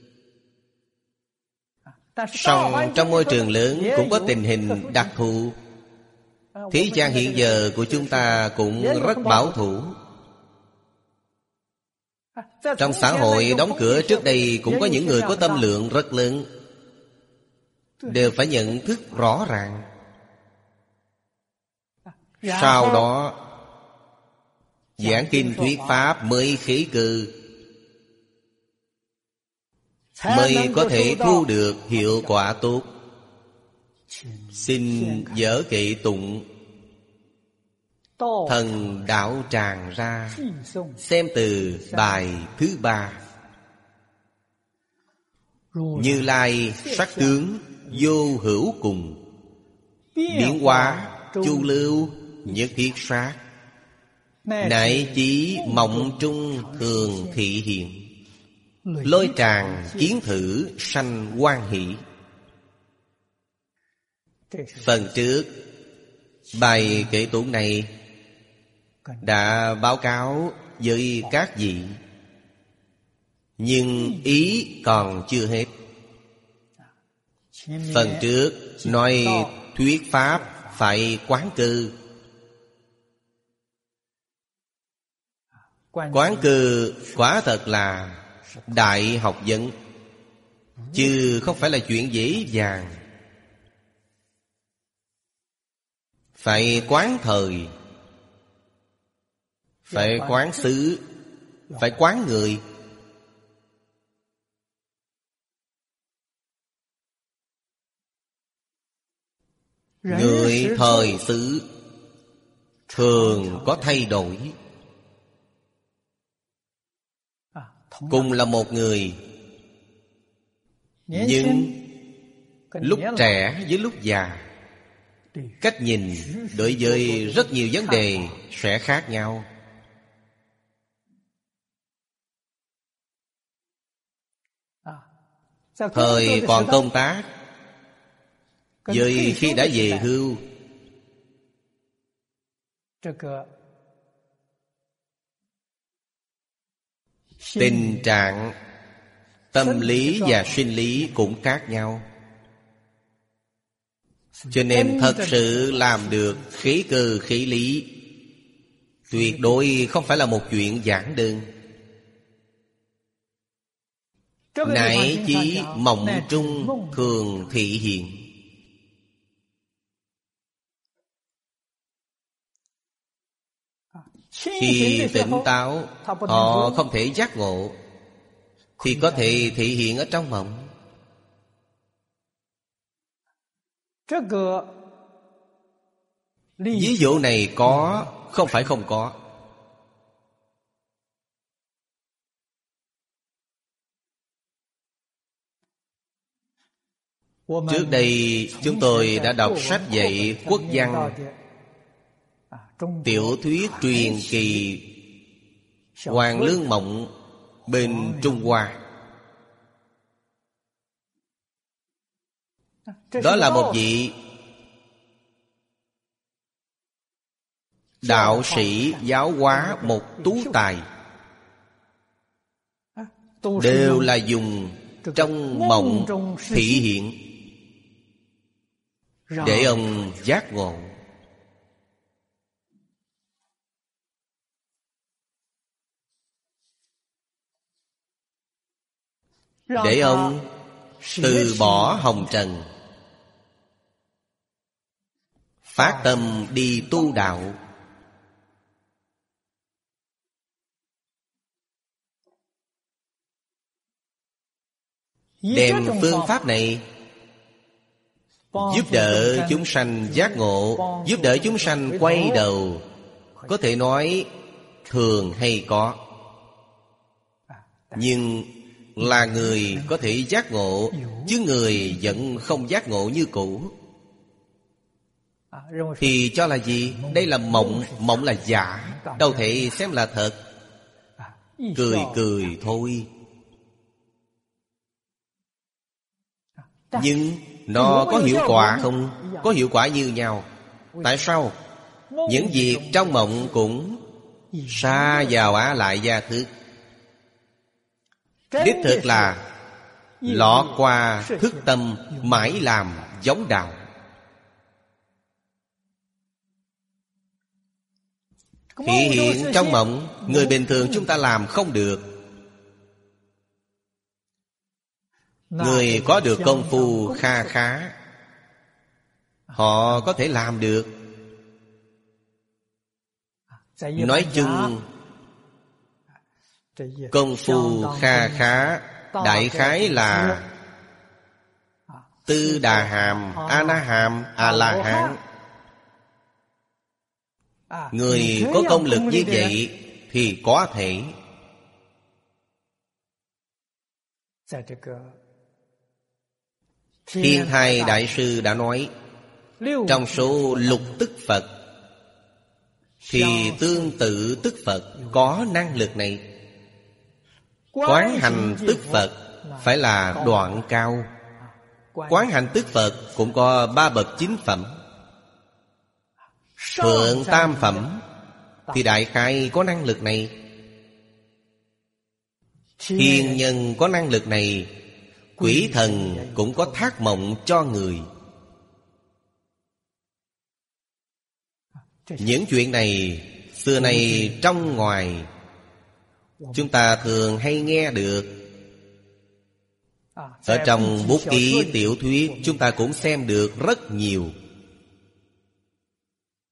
Song trong môi trường lớn cũng có tình hình đặc thù. Thế gian hiện giờ của chúng ta cũng rất bảo thủ. Trong xã hội đóng cửa trước đây cũng có những người có tâm lượng rất lớn, đều phải nhận thức rõ ràng. Sau đó giảng kinh thuyết pháp mới khí cư, mới có thể thu được hiệu quả tốt. Xin dở kệ tụng thần đạo tràn ra, xem từ bài thứ ba. Như Lai sắc tướng vô hữu cùng, biến hóa chu lưu nhất thiết sát, nại chí mộng trung thường thị hiện, lôi tràng kiến thử sanh hoan hỷ. Phần trước bài kệ tụng này đã báo cáo với các vị, nhưng ý còn chưa hết. Phần trước nói thuyết pháp phải quán cư. Quán cư quả thật là đại học vấn, chứ không phải là chuyện dễ dàng. phải quán thời, phải quán xứ, phải quán người. Người thời xứ thường có thay đổi. Cùng là một người, nhưng lúc trẻ với lúc già, cách nhìn đối với rất nhiều vấn đề sẽ khác nhau. Thời còn công tác với khi đã về hưu, tình trạng tâm lý và sinh lý cũng khác nhau. Cho nên thật sự làm được khí cơ khí lý tuyệt đối không phải là một chuyện giản đơn. Nại chí mộng trung thường thị hiện. Khi tỉnh táo, họ không thể giác ngộ, thì có thể thị hiện ở trong mộng. Ví dụ này có, không phải không có. Trước đây chúng tôi đã đọc sách dạy quốc văn, tiểu thuyết truyền kỳ Hoàng Lương Mộng bên Trung Hoa. Đó là một vị đạo sĩ giáo hóa một tú tài, đều là dùng trong mộng thị hiện để ông giác ngộ. Để ông từ bỏ hồng trần, phát tâm đi tu đạo. Đem phương pháp này giúp đỡ chúng sanh giác ngộ, giúp đỡ chúng sanh quay đầu. Có thể nói thường hay có, nhưng là người có thể giác ngộ, chứ người vẫn không giác ngộ như cũ, thì cho là gì? Đây là mộng, mộng là giả, đâu thể xem là thật. Cười cười thôi. Nhưng nó có hiệu quả không? Có hiệu quả như nhau. Tại sao? Những việc trong mộng cũng sa vào á lại gia thức, đích thực là lọt qua thức tâm, mãi làm giống đạo. Thị hiện trong mộng, người bình thường chúng ta làm không được. Người có được công phu kha khá, họ có thể làm được. Nói chung, công phu kha khá đại khái là Tư Đà Hàm, A Na Hàm, A La Hán. Người có công lực như vậy thì có thể. Thiên Thai Đại Sư đã nói, trong số lục tức Phật thì tương tự tức Phật có năng lực này. Quán hành tức Phật phải là đoạn cao. Quán hành tức Phật cũng có ba bậc chính phẩm. Thượng tam phẩm thì đại khái có năng lực này. Thiên nhân có năng lực này. Quỷ thần cũng có thác mộng cho người. Những chuyện này xưa nay trong ngoài chúng ta thường hay nghe được. Ở trong bút ký tiểu thuyết chúng ta cũng xem được rất nhiều.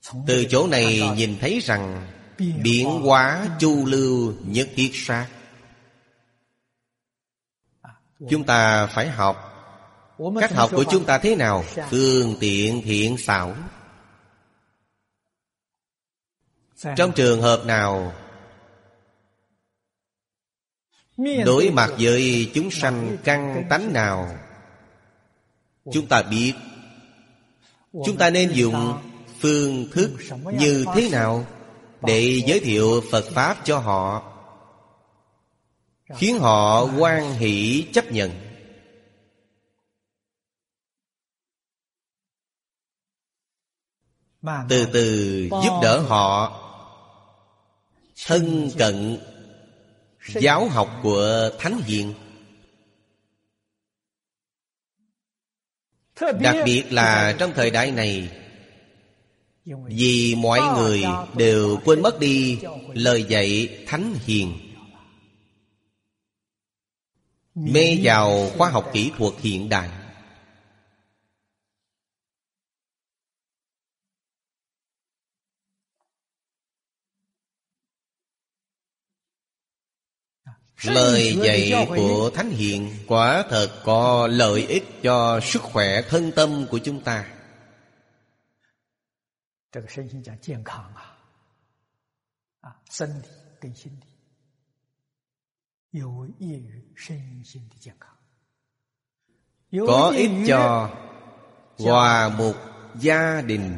Từ chỗ này nhìn thấy rằng biến hóa chu lưu nhất thiết sát. Chúng ta phải học. Cách học của chúng ta thế nào? Phương tiện thiện xảo. Trong trường hợp nào đối mặt với chúng sanh căn tánh nào, chúng ta biết chúng ta nên dùng phương thức như thế nào để giới thiệu Phật Pháp cho họ, khiến họ hoan hỷ chấp nhận. Từ từ giúp đỡ họ thân cận giáo học của Thánh Hiền. Đặc biệt là trong thời đại này, vì mọi người đều quên mất đi lời dạy Thánh Hiền, mê vào khoa học kỹ thuật hiện đại. Lời dạy của Thánh Hiền quả thật có lợi ích cho sức khỏe thân tâm của chúng ta. Có ích cho hòa mục gia đình,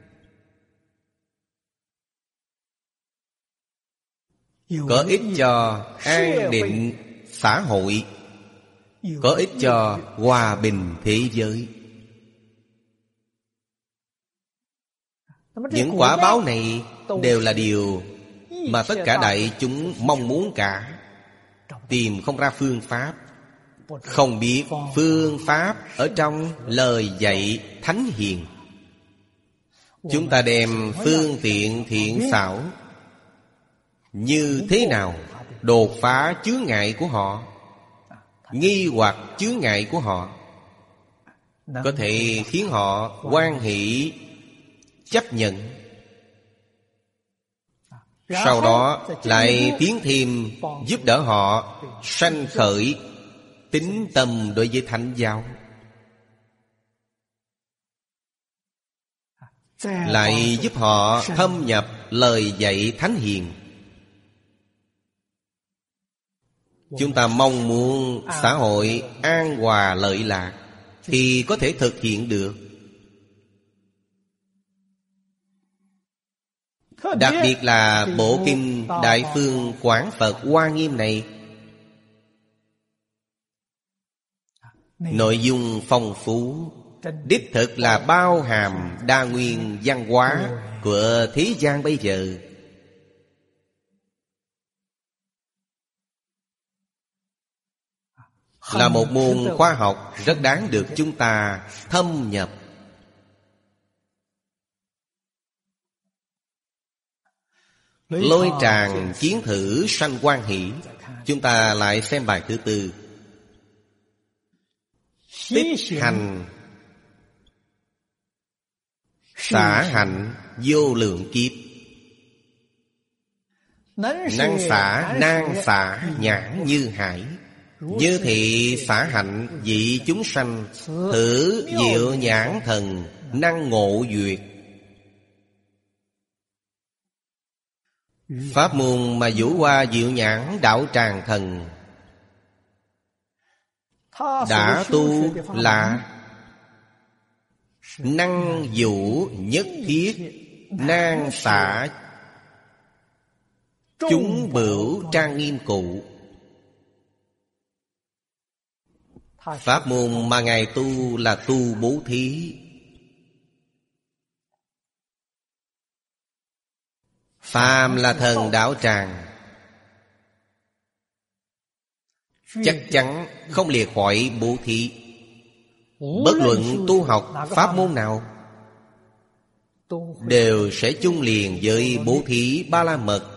có ích cho an định xã hội, có ích cho hòa bình thế giới. Những quả báo này đều là điều mà tất cả đại chúng mong muốn cả. Tìm không ra phương pháp, không biết phương pháp ở trong lời dạy Thánh Hiền. Chúng ta đem phương tiện thiện xảo như thế nào đột phá chướng ngại của họ, nghi hoặc chướng ngại của họ, có thể khiến họ hoan hỷ chấp nhận. Sau đó lại tiến thêm giúp đỡ họ sanh khởi tín tâm đối với Thánh giáo, lại giúp họ thâm nhập lời dạy Thánh Hiền. Chúng ta mong muốn xã hội an hòa lợi lạc thì có thể thực hiện được. Đặc biệt là bộ kinh Đại Phương Quảng Phật Hoa Nghiêm này, nội dung phong phú, đích thực là bao hàm đa nguyên văn hóa của thế gian bây giờ. Là một môn khoa học rất đáng được chúng ta thâm nhập. Lôi tràng chiến thử sanh hoan hỷ. Chúng ta lại xem bài thứ tư. Tích hành xả hạnh vô lượng kiếp. Năng xả nan xả nhãn như hải. Như thị xả hạnh vị chúng sanh. Thử diệu nhãn thần năng ngộ duyệt. Pháp môn mà Vũ Hoa Diệu Nhãn Đạo Tràng Thần đã tu là năng vũ nhất thiết nan xả chúng bửu trang nghiêm cụ. Pháp môn mà Ngài tu là tu bố thí. Phàm là thần đạo tràng, chắc chắn không lìa khỏi bố thí. Bất luận tu học pháp môn nào đều sẽ chung liền với bố thí ba la mật.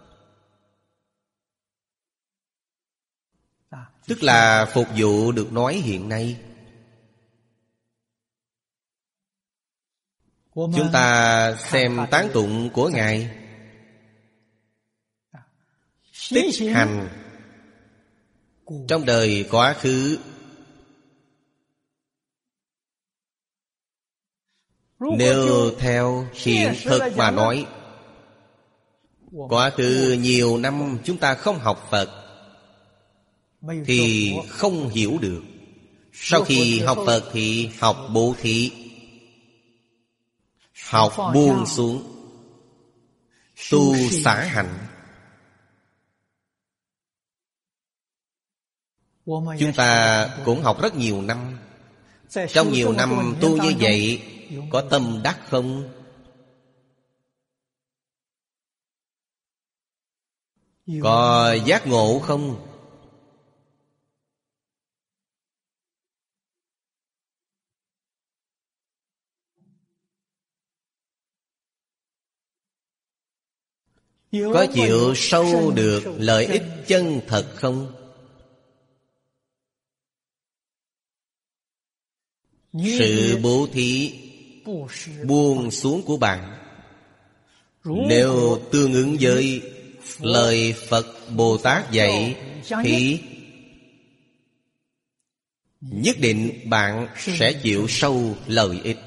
Tức là phục vụ được nói hiện nay. Chúng ta xem tán tụng của Ngài. Tích hành trong đời quá khứ. Nếu theo hiện thực mà nói, quá khứ nhiều năm chúng ta không học Phật thì không hiểu được. Sau khi học Phật thì học bố thí, học buông xuống, tu xả hạnh. Chúng ta cũng học rất nhiều năm. Trong nhiều năm tu như vậy, có tâm đắc không? Có giác ngộ không? Có chịu sâu được lợi ích chân thật không? Sự bố thí buông xuống của bạn, nếu tương ứng với lời Phật Bồ Tát dạy thì nhất định bạn sẽ chịu sâu lợi ích.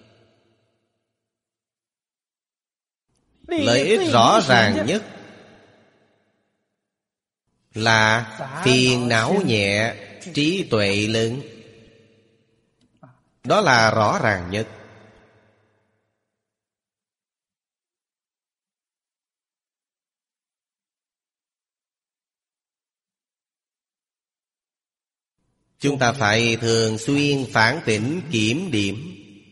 Lợi ích rõ ràng nhất là phiền não nhẹ, trí tuệ lớn. Đó là rõ ràng nhất. Chúng ta phải thường xuyên phản tỉnh kiểm điểm.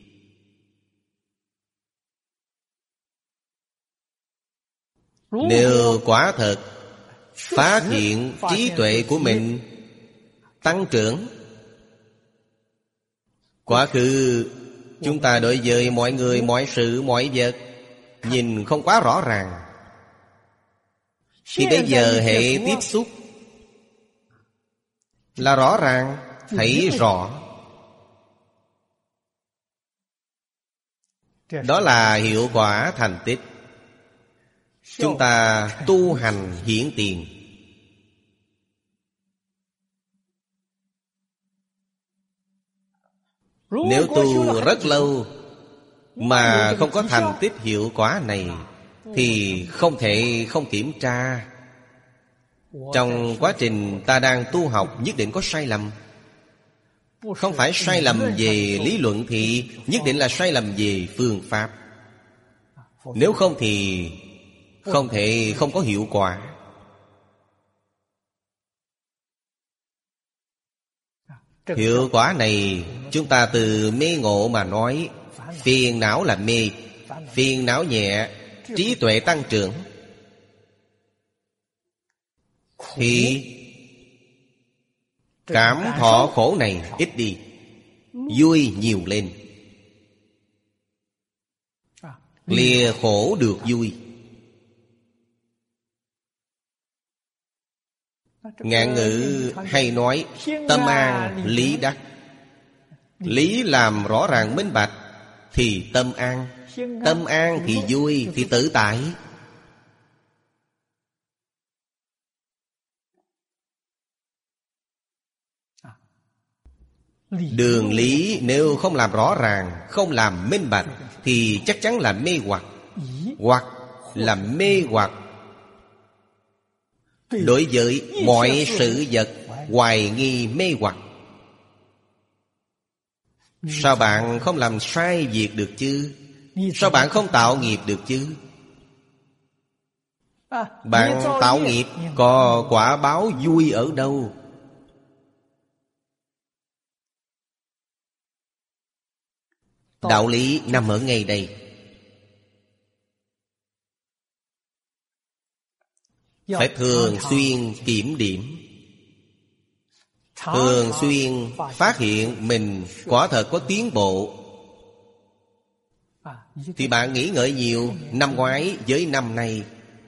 Nếu quả thật phát hiện trí tuệ của mình tăng trưởng, quá khứ chúng ta đối với mọi người, mọi sự, mọi vật nhìn không quá rõ ràng, thì bây giờ hệ tiếp xúc là rõ ràng, thấy rõ. Đó là hiệu quả thành tích. Chúng ta tu hành hiển tiền. Nếu tu rất lâu mà không có thành tích hiệu quả này thì không thể không kiểm tra. Trong quá trình ta đang tu học nhất định có sai lầm. Không phải sai lầm về lý luận thì nhất định là sai lầm về phương pháp. Nếu không thì không thể không có hiệu quả. Hiệu quả này chúng ta từ mê ngộ mà nói. Phiền não là mê, phiền não nhẹ, trí tuệ tăng trưởng thì cảm thọ khổ này ít đi, vui nhiều lên. Lìa khổ được vui. Ngạn ngữ hay nói tâm an lý đắc. Lý làm rõ ràng minh bạch thì tâm an. Tâm an thì vui, thì tự tại. Đường lý nếu không làm rõ ràng, không làm minh bạch thì chắc chắn là mê hoặc. Hoặc là mê hoặc đối với mọi sự vật, hoài nghi mê hoặc. Sao bạn không làm sai việc được chứ? Sao bạn không tạo nghiệp được chứ? Bạn tạo nghiệp có quả báo vui ở đâu? Đạo lý nằm ở ngay đây. Phải thường xuyên kiểm điểm, thường xuyên phát hiện mình quả thật có tiến bộ. Thì bạn nghĩ ngợi nhiều. Năm ngoái với năm nay,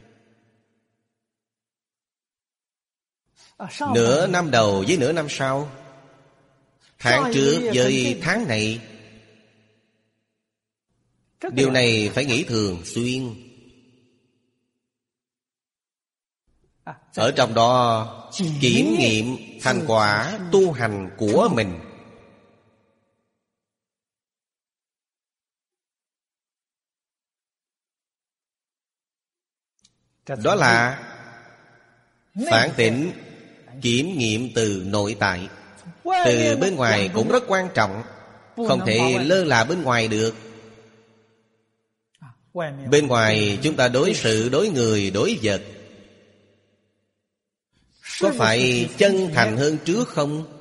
nửa năm đầu với nửa năm sau, tháng trước với tháng này, Điều này phải nghĩ thường xuyên. Ở trong đó kiểm nghiệm thành quả tu hành của mình. Đó là phản tỉnh, kiểm nghiệm từ nội tại. Từ bên ngoài cũng rất quan trọng, không thể lơ là bên ngoài được. Bên ngoài chúng ta đối xử, đối người, đối vật, có phải chân thành hơn trước không?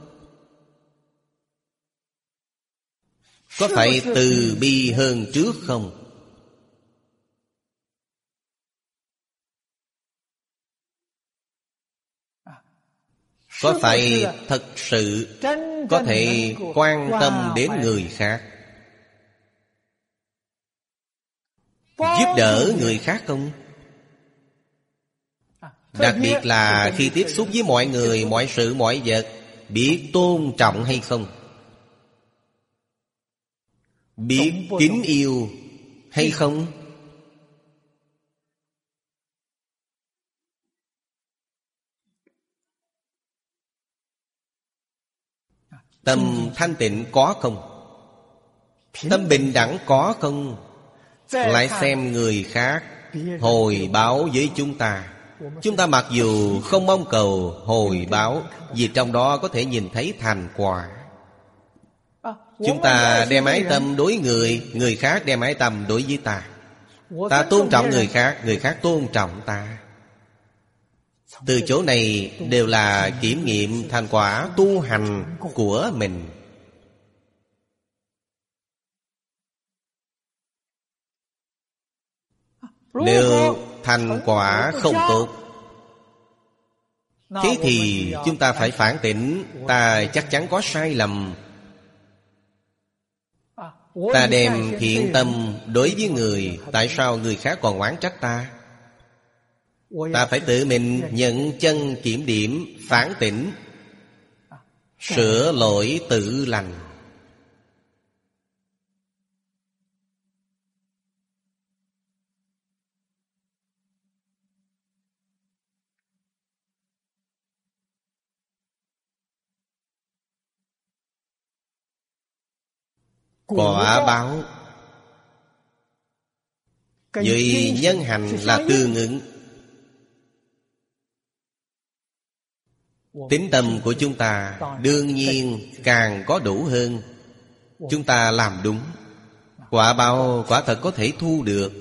Có phải từ bi hơn trước không? Có phải thật sự có thể quan tâm đến người khác, giúp đỡ người khác không? Đặc biệt là khi tiếp xúc với mọi người, mọi sự, mọi vật, biết tôn trọng hay không? Biết kính yêu hay không? Tâm thanh tịnh có không? Tâm bình đẳng có không? Lại xem người khác hồi báo với chúng ta. Chúng ta mặc dù không mong cầu hồi báo, vì trong đó có thể nhìn thấy thành quả. Chúng ta đem ái tâm đối người, người khác đem ái tâm đối với ta. Ta tôn trọng người khác, người khác tôn trọng ta. Từ chỗ này đều là kiểm nghiệm thành quả tu hành của mình. Nếu thành quả không tốt, thế thì chúng ta phải phản tỉnh. Ta chắc chắn có sai lầm. Ta đem thiện tâm đối với người, tại sao người khác còn oán trách ta? Ta phải tự mình nhận chân kiểm điểm, phản tỉnh, sửa lỗi tự lành. Quả báo với nhân hành là tương ứng. Tín tâm của chúng ta đương nhiên càng có đủ hơn. Chúng ta làm đúng, quả báo quả thật có thể thu được.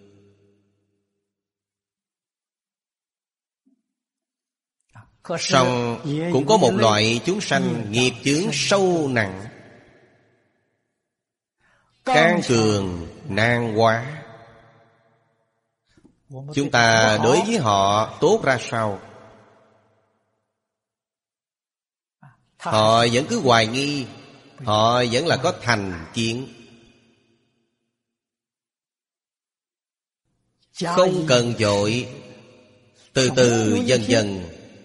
Song cũng có một loại chúng sanh nghiệp chướng sâu nặng, can cường nan quá. Chúng ta đối với họ tốt ra sao? Họ vẫn cứ hoài nghi, họ vẫn là có thành kiến. Không cần vội, từ từ dần dần,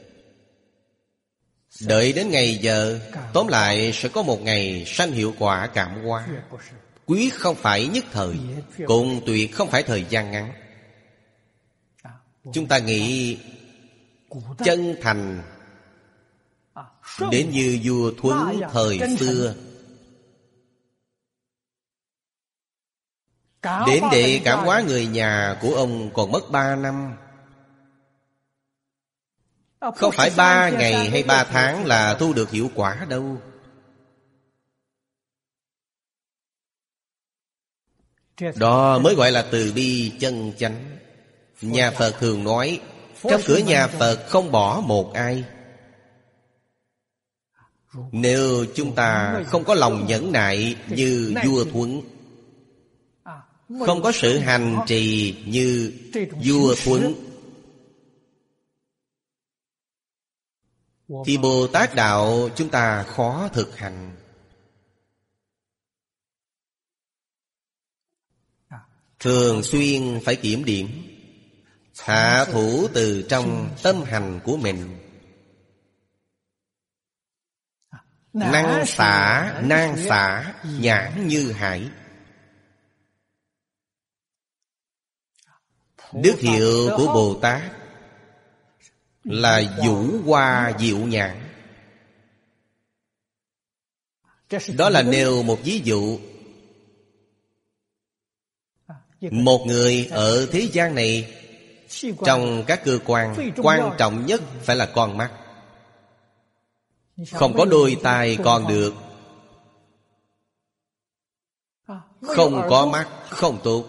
đợi đến ngày giờ. Tóm lại sẽ có một ngày sanh hiệu quả cảm hóa. Quyết không phải nhất thời, cũng tuyệt không phải thời gian ngắn. Chúng ta nghĩ chân thành đến như vua Thuấn thời xưa, đến để cảm hóa người nhà của ông còn mất ba năm. Không phải ba ngày hay ba tháng là thu được hiệu quả đâu. Đó mới gọi là từ bi chân chánh. Nhà Phật thường nói, trong cửa nhà Phật không bỏ một ai. Nếu chúng ta không có lòng nhẫn nại như vua Thuấn, không có sự hành trì như vua Thuấn, thì Bồ Tát Đạo chúng ta khó thực hành. Thường xuyên phải kiểm điểm, hạ thủ từ trong tâm hành của mình. Năng xả, nan xả, nhãn như hải. Đức hiệu của Bồ Tát là vũ hoa diệu nhãn. Đó là nêu một ví dụ. Một người ở thế gian này, trong các cơ quan, quan trọng nhất phải là con mắt. Không có đôi tai còn được, không có mắt không tốt.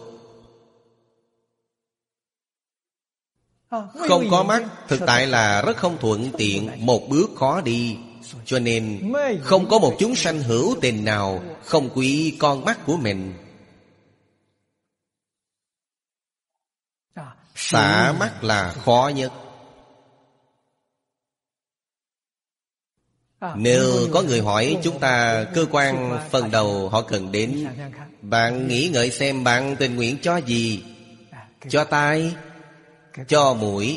Không có mắt thực tại là rất không thuận tiện, một bước khó đi. Cho nên không có một chúng sanh hữu tình nào không quý con mắt của mình. Xả mắt là khó nhất. Nếu có người hỏi chúng ta cơ quan phần đầu họ cần đến, bạn nghĩ ngợi xem bạn tình nguyện cho gì? Cho tai, cho mũi.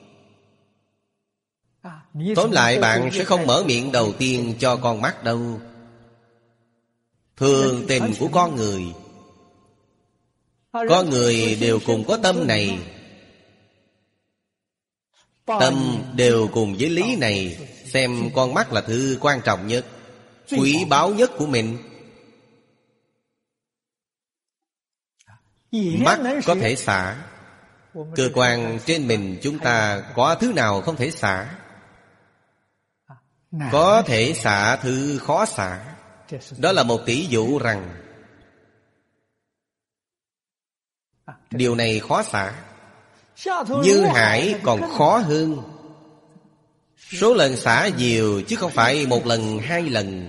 Tóm lại bạn sẽ không mở miệng đầu tiên cho con mắt đâu. Thường tình của con người, con người đều cùng có tâm này, tâm đều cùng với lý này. Xem con mắt là thứ quan trọng nhất, quý báu nhất của mình. Mắt có thể xả. Cơ quan trên mình chúng ta có thứ nào không thể xả? Có thể xả thứ khó xả. Đó là một tỷ dụ rằng điều này khó xả. Như hải còn khó hơn. Số lần xả nhiều chứ không phải một lần hai lần.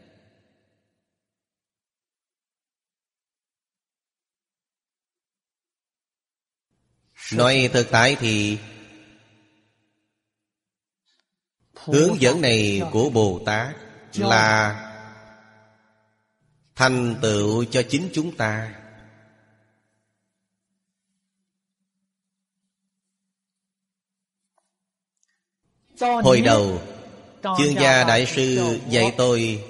Nói thực tại thì hướng dẫn này của Bồ Tát là thành tựu cho chính chúng ta. Hồi đầu Chương Gia Đại Sư dạy tôi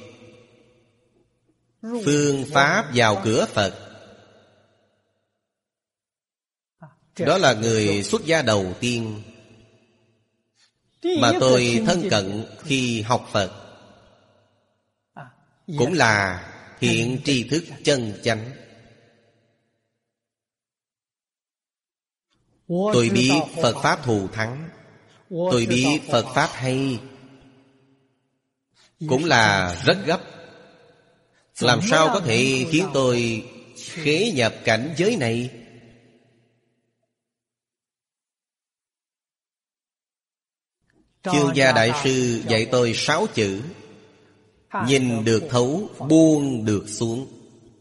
phương pháp vào cửa Phật. Đó là người xuất gia đầu tiên mà tôi thân cận khi học Phật. Cũng là hiện tri thức chân chánh. Tôi biết Phật Pháp thù thắng, tôi biết Phật Pháp hay, cũng là rất gấp. Làm sao có thể khiến tôi khế nhập cảnh giới này? Chương Gia Đại Sư dạy tôi sáu chữ: nhìn được thấu, buông được xuống.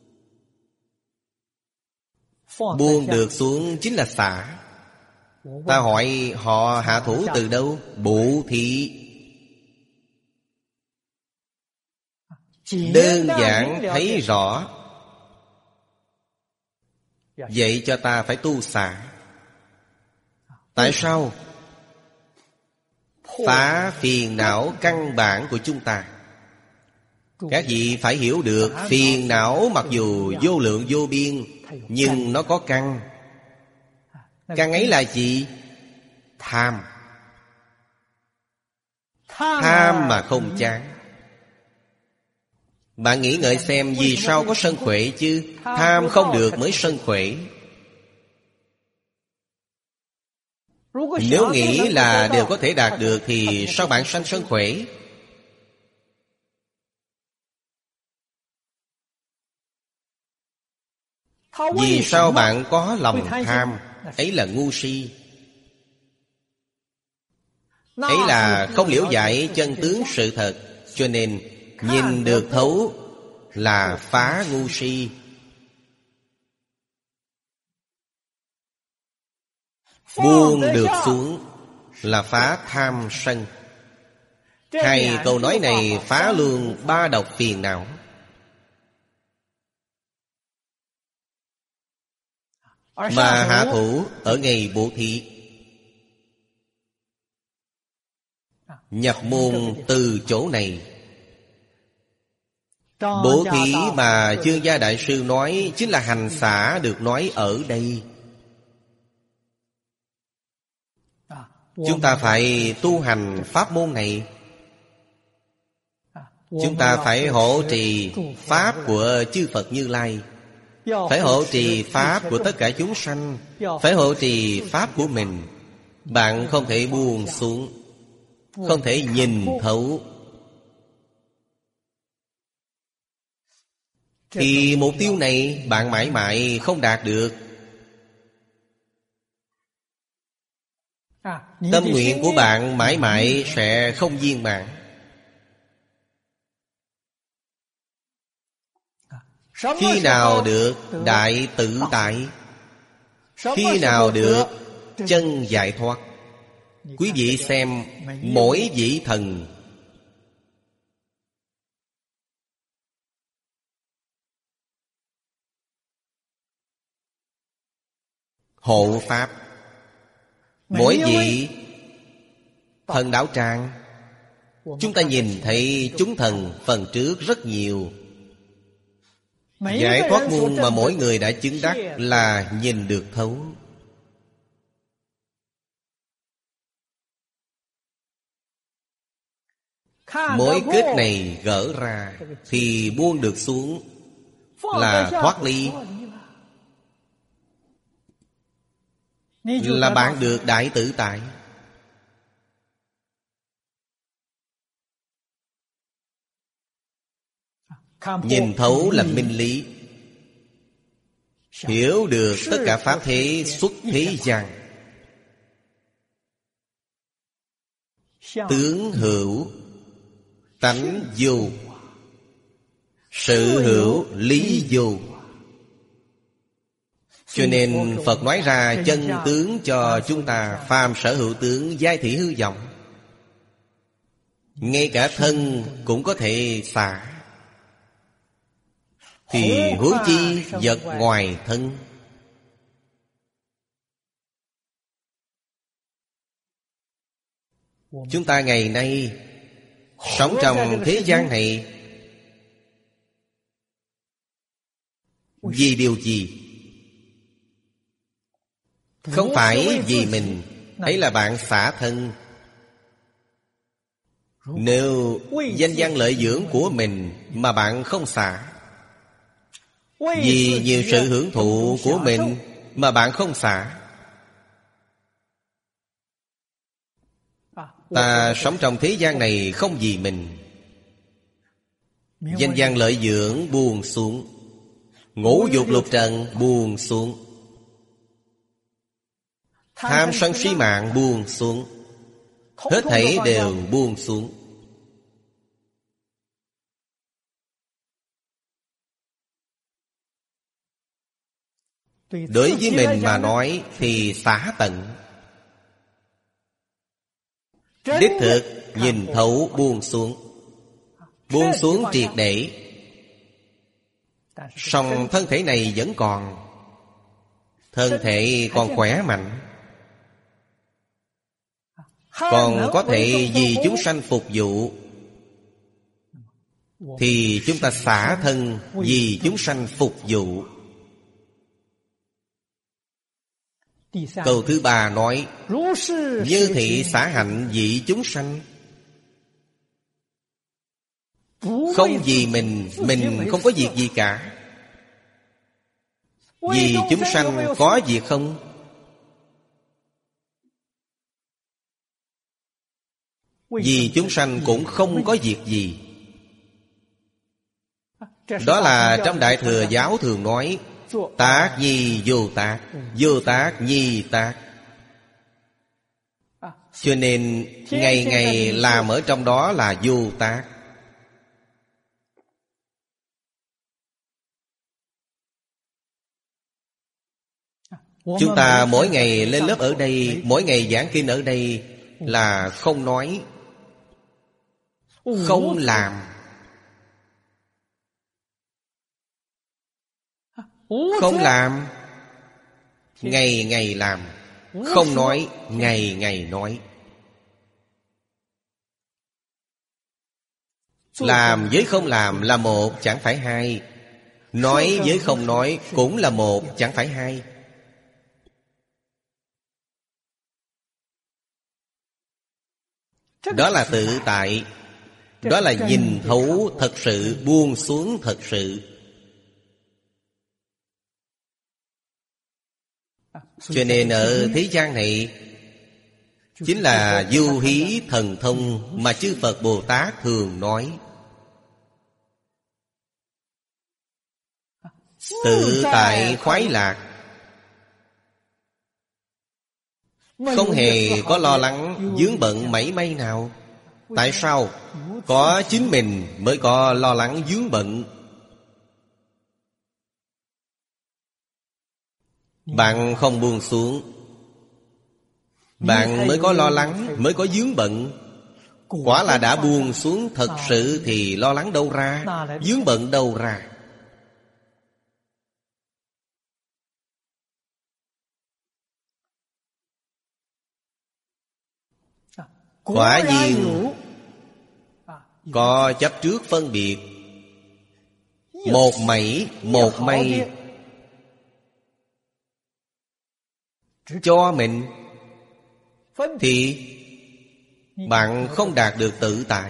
Buông được xuống chính là xả. Ta hỏi họ hạ thủ từ đâu? Bố thí. Đơn giản thấy rõ. Vậy cho ta phải tu xả. Tại sao? Phá phiền não căn bản của chúng ta. Các vị phải hiểu được, phiền não mặc dù vô lượng vô biên, nhưng nó có căn. Căn ấy là gì? Tham. Tham mà không chán. Bạn nghĩ ngợi xem vì sao có sân khỏe chứ? Tham không được mới sân khỏe. Nếu nghĩ là đều có thể đạt được thì sao bạn sanh sân khỏe? Vì sao bạn có lòng tham? Ấy là ngu si. Ấy là không liễu giải chân tướng sự thật. Cho nên nhìn được thấu là phá ngu si. Buông được xuống là phá tham sân. Hai câu nói này phá luôn ba độc phiền não. Mà hạ thủ ở ngày bố thí. Nhập môn từ chỗ này. Bố thí mà Chương Gia Đại Sư nói chính là hành xả được nói ở đây. Chúng ta phải tu hành pháp môn này. Chúng ta phải hộ trì pháp của chư Phật Như Lai, phải hộ trì pháp của tất cả chúng sanh, phải hộ trì pháp của mình. Bạn không thể buông xuống, không thể nhìn thấu, thì mục tiêu này bạn mãi mãi không đạt được. Tâm nguyện của bạn mãi mãi sẽ không viên mãn. Khi nào được đại tự tại? Khi nào được chân giải thoát? Quý vị xem mỗi vị thần hộ pháp, mỗi vị thần đạo tràng, chúng ta nhìn thấy chúng thần phần trước rất nhiều. Giải thoát môn mà mỗi người đã chứng đắc là nhìn được thấu. Mỗi kết này gỡ ra thì buông được xuống, là thoát ly, là bạn được đại tự tại. Nhìn thấu là minh lý, hiểu được tất cả pháp thế xuất thế gian. Tướng hữu tánh vô, sự hữu lý vô. Cho nên Phật nói ra chân tướng cho chúng ta. Phàm sở hữu tướng, giai thị hư vọng. Ngay cả thân cũng có thể xả, thì huống chi vật ngoài thân. Chúng ta ngày nay sống trong thế gian này vì điều gì? Không phải vì mình, ấy là bạn xả thân. Nếu danh văn lợi dưỡng của mình mà bạn không xả, vì nhiều sự hưởng thụ của mình mà bạn không xả, ta sống trong thế gian này không vì mình. Danh văn lợi dưỡng buông xuống, ngũ dục lục trần buông xuống, tham sân si mạng buông xuống, hết thảy đều buông xuống. Đối với mình mà nói thì xả tận, đích thực nhìn thấu buông xuống, buông xuống triệt để. Song thân thể này vẫn còn, thân thể còn khỏe mạnh, còn có thể vì chúng sanh phục vụ, thì chúng ta xả thân vì chúng sanh phục vụ. Câu thứ ba nói như thị xả hạnh vị chúng sanh. Không vì mình, mình không có việc gì cả. Vì chúng sanh có việc không? Vì chúng sanh cũng không có việc gì. Đó là trong Đại Thừa Giáo thường nói tác nhi vô tác, vô tác nhi tác. Cho nên ngày ngày làm ở trong đó là vô tác. Chúng ta mỗi ngày lên lớp ở đây, mỗi ngày giảng kinh ở đây là không nói, không làm. Không làm, ngày ngày làm. Không nói, ngày ngày nói. Làm với không làm là một, chẳng phải hai. Nói với không nói cũng là một, chẳng phải hai. Đó là tự tại. Đó là nhìn thấu thật sự, buông xuống thật sự. Cho nên ở thế gian này chính là du hí thần thông mà chư Phật Bồ Tát thường nói. Tự tại khoái lạc, không hề có lo lắng vướng bận mảy may nào. Tại sao? Có chính mình mới có lo lắng vướng bận. Bạn không buông xuống, bạn mới có lo lắng, mới có vướng bận. Quả là đã buông xuống thật sự thì lo lắng đâu ra, vướng bận đâu ra. Quả nhiên có chấp trước phân biệt, một mảy một may cho mình, thì bạn không đạt được tự tại,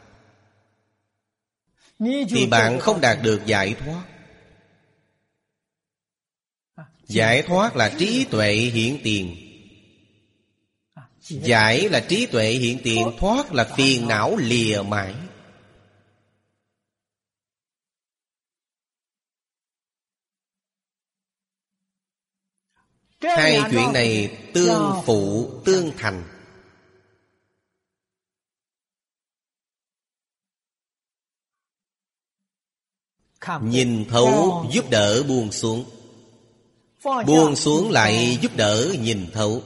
thì bạn không đạt được giải thoát. Giải thoát là trí tuệ hiện tiền. Giải là trí tuệ hiện tiền, thoát là phiền não lìa mãi. Hai chuyện này tương phụ tương thành. Nhìn thấu giúp đỡ buông xuống, buông xuống lại giúp đỡ nhìn thấu.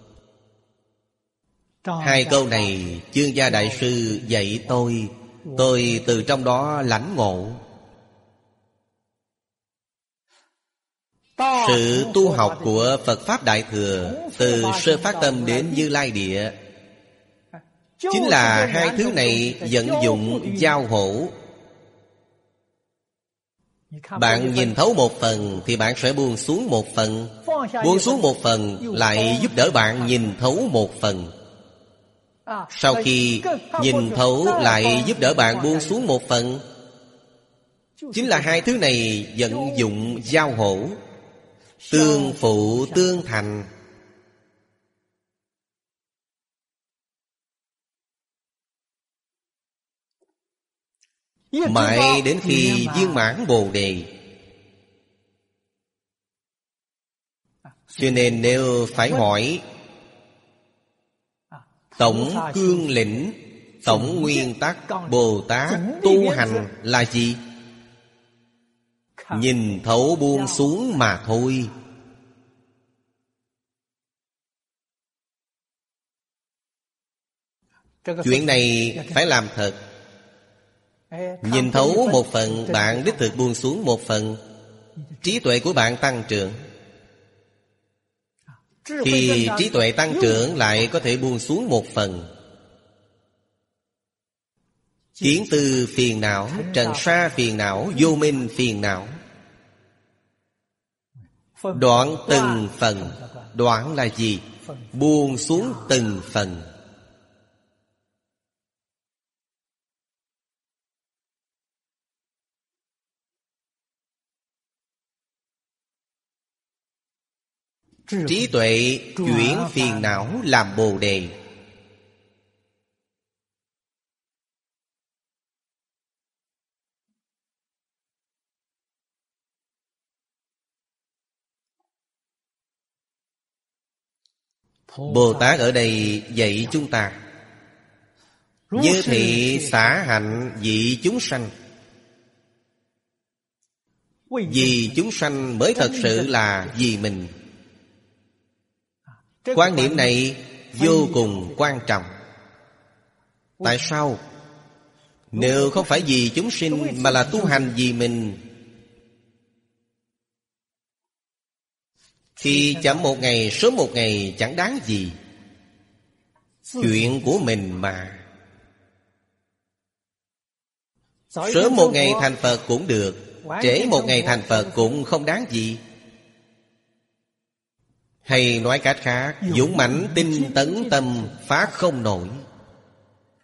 Hai câu này Chương Gia Đại Sư dạy tôi, tôi từ trong đó lãnh ngộ. Sự tu học của Phật Pháp Đại Thừa, từ sơ phát tâm đến Như Lai Địa, chính là hai thứ này vận dụng giao hỗ. Bạn nhìn thấu một phần thì bạn sẽ buông xuống một phần, buông xuống một phần lại giúp đỡ bạn nhìn thấu một phần. Sau khi nhìn thấu lại giúp đỡ bạn buông xuống một phần. Chính là hai thứ này vận dụng giao hỗ, tương phụ tương thành. Mãi đến khi viên mãn Bồ Đề. Cho nên nếu phải hỏi tổng cương lĩnh, tổng nguyên tắc Bồ Tát tu hành là gì? Nhìn thấu buông xuống mà thôi. Chuyện này phải làm thật. Nhìn thấu một phần, bạn đích thực buông xuống một phần, trí tuệ của bạn tăng trưởng. Khi trí tuệ tăng trưởng lại có thể buông xuống một phần. Kiến tư phiền não, trần sa phiền não, vô minh phiền não. Đoạn từng phần. Đoạn là gì? Buông xuống từng phần. Trí tuệ chuyển phiền não làm Bồ Đề. Bồ Tát ở đây dạy chúng ta như thị xả hạnh vị chúng sanh. Vì chúng sanh mới thật sự là vì mình. Quan niệm này vô cùng quan trọng. Tại sao? Nếu không phải vì chúng sinh mà là tu hành vì mình, thì chậm một ngày sớm một ngày chẳng đáng gì. Chuyện của mình mà. Sớm một ngày thành Phật cũng được, trễ một ngày thành Phật cũng không đáng gì. Hay nói cách khác, dũng mãnh tinh tấn tâm phát không nổi.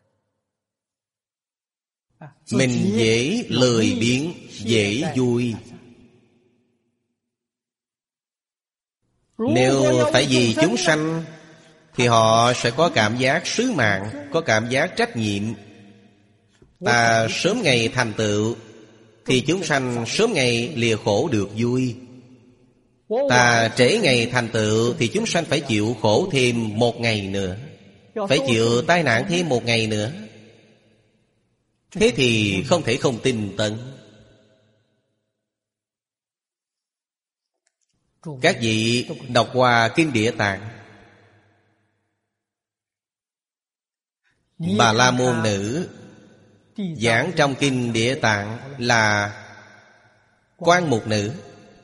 Mình dễ lười biếng, dễ vui. Nếu phải vì chúng sanh thì họ sẽ có cảm giác sứ mạng, có cảm giác trách nhiệm. Ta sớm ngày thành tựu thì chúng sanh sớm ngày lìa khổ được vui. Ta trễ ngày thành tựu thì chúng sanh phải chịu khổ thêm một ngày nữa, phải chịu tai nạn thêm một ngày nữa. Thế thì không thể không tinh tấn. Các vị đọc qua Kinh Địa Tạng, Bà La Môn Nữ giảng trong Kinh Địa Tạng là Quan Mục Nữ.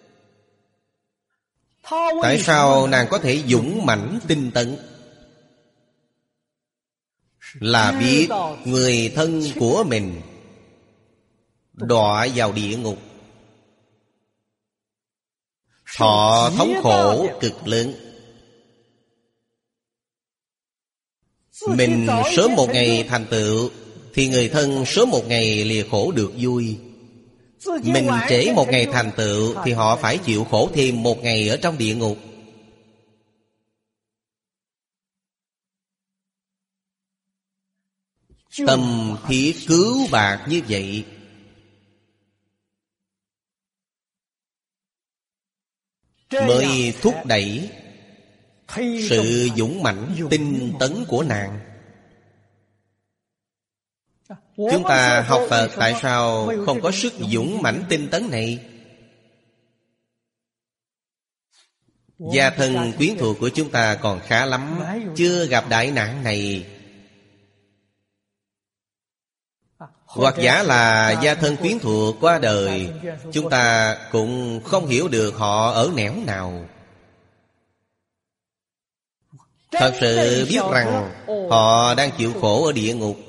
Tại sao nàng có thể dũng mãnh tinh tấn? Là biết người thân của mình đọa vào địa ngục, họ thống khổ cực lớn. Mình sớm một ngày thành tựu thì người thân sớm một ngày lìa khổ được vui. Mình trễ một ngày thành tựu thì họ phải chịu khổ thêm một ngày ở trong địa ngục. Tâm thiết cứu bạc như vậy, mới thúc đẩy sự dũng mãnh tinh tấn của nàng. Chúng ta học Phật tại sao không có sức dũng mãnh tinh tấn này? Gia thân quyến thuộc của chúng ta còn khá lắm, chưa gặp đại nạn này. Hoặc giả là gia thân quyến thuộc qua đời, chúng ta cũng không hiểu được họ ở nẻo nào. Thật sự biết rằng họ đang chịu khổ ở địa ngục.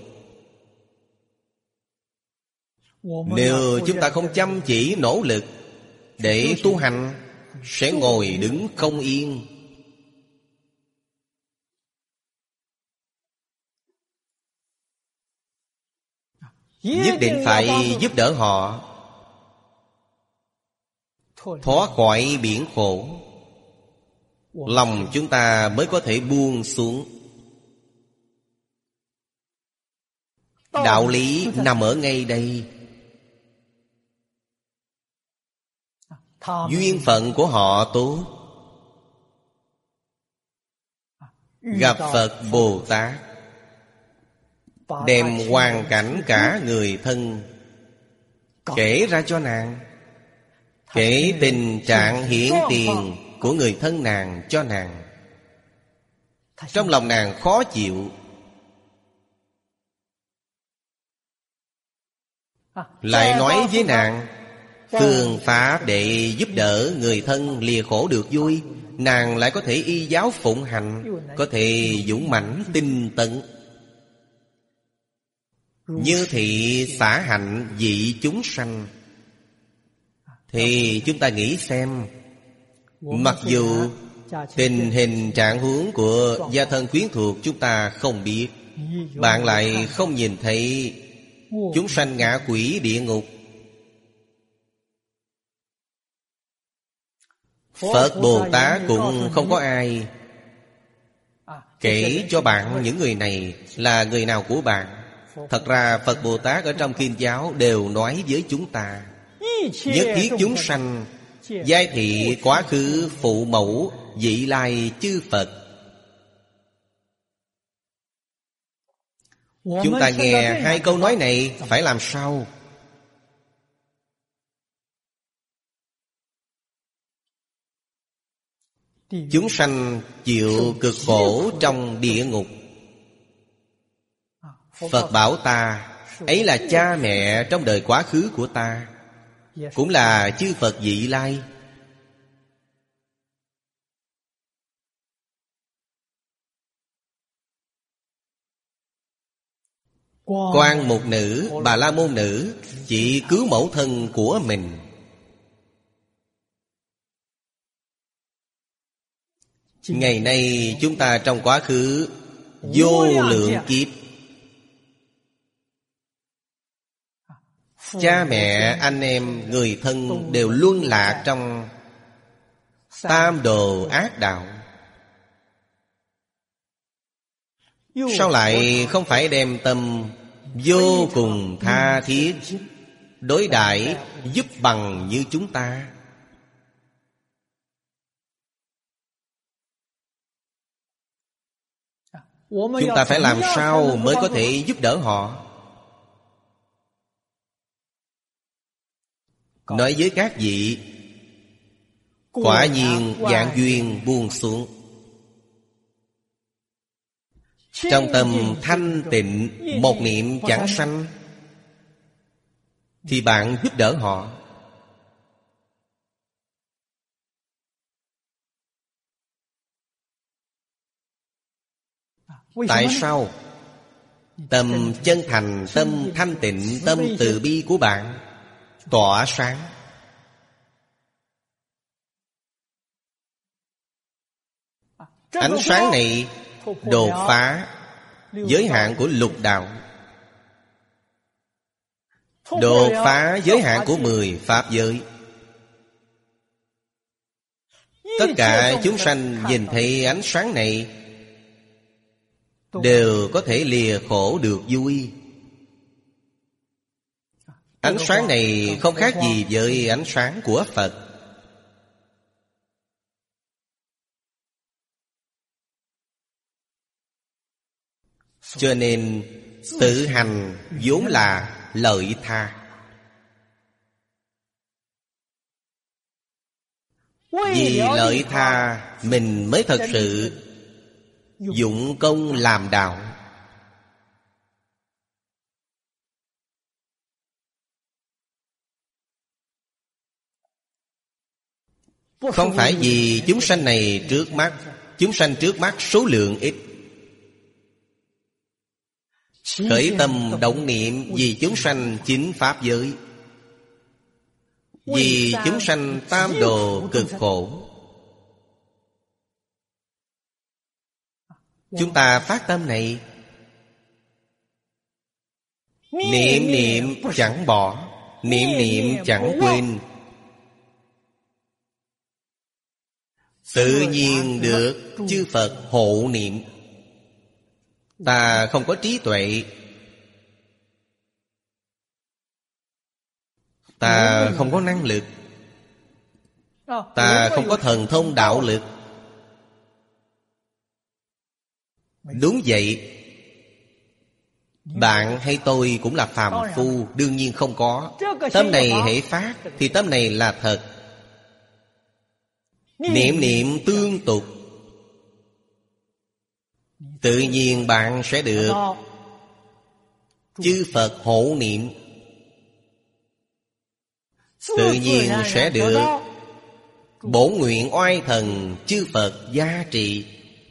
Nếu chúng ta không chăm chỉ nỗ lực để tu hành, sẽ ngồi đứng không yên. Nhất định phải giúp đỡ họ thoát khỏi biển khổ, lòng chúng ta mới có thể buông xuống. Đạo lý nằm ở ngay đây. Duyên phận của họ tốt, gặp Phật Bồ Tát, đem hoàn cảnh cả người thân kể ra cho nàng, kể tình trạng hiển tiền của người thân nàng cho nàng. Trong lòng nàng khó chịu, lại nói với nàng phương pháp để giúp đỡ người thân lìa khổ được vui. Nàng lại có thể y giáo phụng hành, có thể dũng mãnh tinh tấn. Như thị xả hạnh vị chúng sanh. Thì chúng ta nghĩ xem, mặc dù tình hình trạng huống của gia thân quyến thuộc chúng ta không biết, bạn lại không nhìn thấy chúng sanh ngạ quỷ địa ngục. Phật Bồ Tát cũng không có ai kể cho bạn những người này là người nào của bạn. Thật ra Phật Bồ Tát ở trong Kinh giáo đều nói với chúng ta, nhất thiết chúng sanh giai thị quá khứ phụ mẫu vị lai chư Phật. Chúng ta nghe hai câu nói này phải làm sao? Chúng sanh chịu cực khổ trong địa ngục. Phật bảo ta, ấy là cha mẹ trong đời quá khứ của ta, cũng là chư Phật vị lai. Quan Mục Nữ, Bà La Môn Nữ chỉ cứu mẫu thân của mình. Ngày nay chúng ta trong quá khứ vô lượng kiếp cha mẹ, anh em, người thân đều luân lạc trong tam đồ ác đạo. Sao lại không phải đem tâm vô cùng tha thiết đối đãi giúp bằng như chúng ta? Chúng ta phải làm sao mới có thể giúp đỡ họ? Nói với các vị, quả nhiên vạn duyên buông xuống. Trong tâm thanh tịnh, một niệm chẳng sanh, thì bạn giúp đỡ họ. Tại sao? Tâm chân thành, tâm thanh tịnh, tâm từ bi của bạn tỏa sáng. Ánh sáng này đột phá giới hạn của lục đạo, đột phá giới hạn của mười pháp giới. Tất cả chúng sanh nhìn thấy ánh sáng này đều có thể lìa khổ được vui. Ánh sáng này không khác gì với ánh sáng của Phật. Cho nên tự hành vốn là lợi tha. Vì lợi tha mình mới thật sự dụng công làm đạo. Không phải vì chúng sanh này trước mắt, chúng sanh trước mắt số lượng ít, khởi tâm động niệm vì chúng sanh chính pháp giới, vì chúng sanh tam đồ cực khổ. Chúng ta phát tâm này, niệm niệm chẳng bỏ, niệm niệm chẳng quên, tự nhiên được chư Phật hộ niệm. Ta không có trí tuệ, ta không có năng lực, ta không có thần thông đạo lực. Đúng vậy, bạn hay tôi cũng là phàm phu, đương nhiên không có. Tâm này hễ phát thì tâm này là thật. Niệm niệm tương tục, tự nhiên bạn sẽ được chư Phật hộ niệm, tự nhiên sẽ được bổn nguyện oai thần chư Phật gia trị.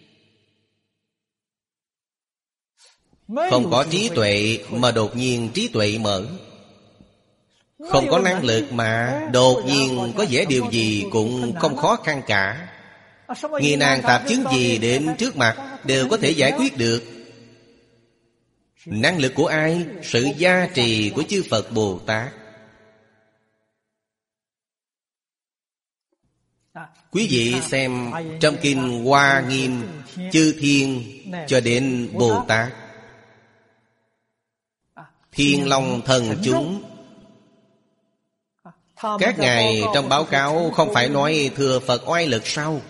Không có trí tuệ mà đột nhiên trí tuệ mở, không có năng lực mà đột nhiên có vẻ điều gì cũng không khó khăn cả. Nghi nan tạp chứng gì đến trước mặt đều có thể giải quyết được. Năng lực của ai? Sự gia trì của chư Phật Bồ Tát. Quý vị xem trong kinh Hoa Nghiêm, chư thiên cho đến Bồ Tát, Thiên Long thần chúng, các ngài trong báo cáo không phải nói thừa Phật oai lực sao?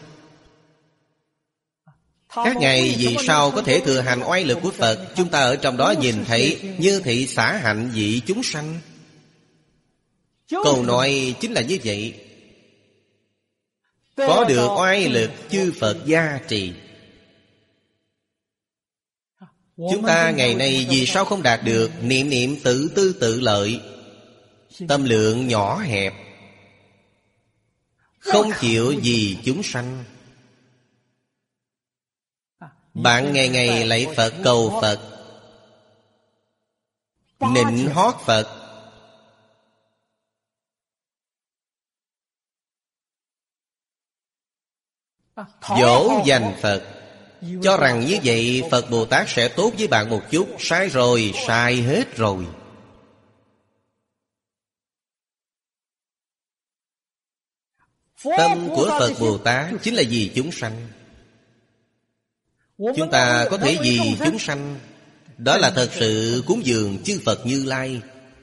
Các ngài vì sao có thể thừa hành oai lực của Phật? Chúng ta ở trong đó nhìn thấy như thị xả hạnh vị chúng sanh. Câu nói chính là như vậy. Có được oai lực chư Phật gia trì. Chúng ta ngày nay vì sao không đạt được? Niệm niệm tự tư tự lợi, tâm lượng nhỏ hẹp, không chịu vì chúng sanh. Bạn ngày ngày lạy Phật cầu Phật, nịnh hót Phật, dỗ dành Phật, cho rằng như vậy Phật Bồ Tát sẽ tốt với bạn một chút. Sai rồi, sai hết rồi. Tâm của Phật Bồ Tát chính là vì chúng sanh. Chúng ta có thể vì chúng sanh, đó là thật sự cúng dường chư Phật Như Lai.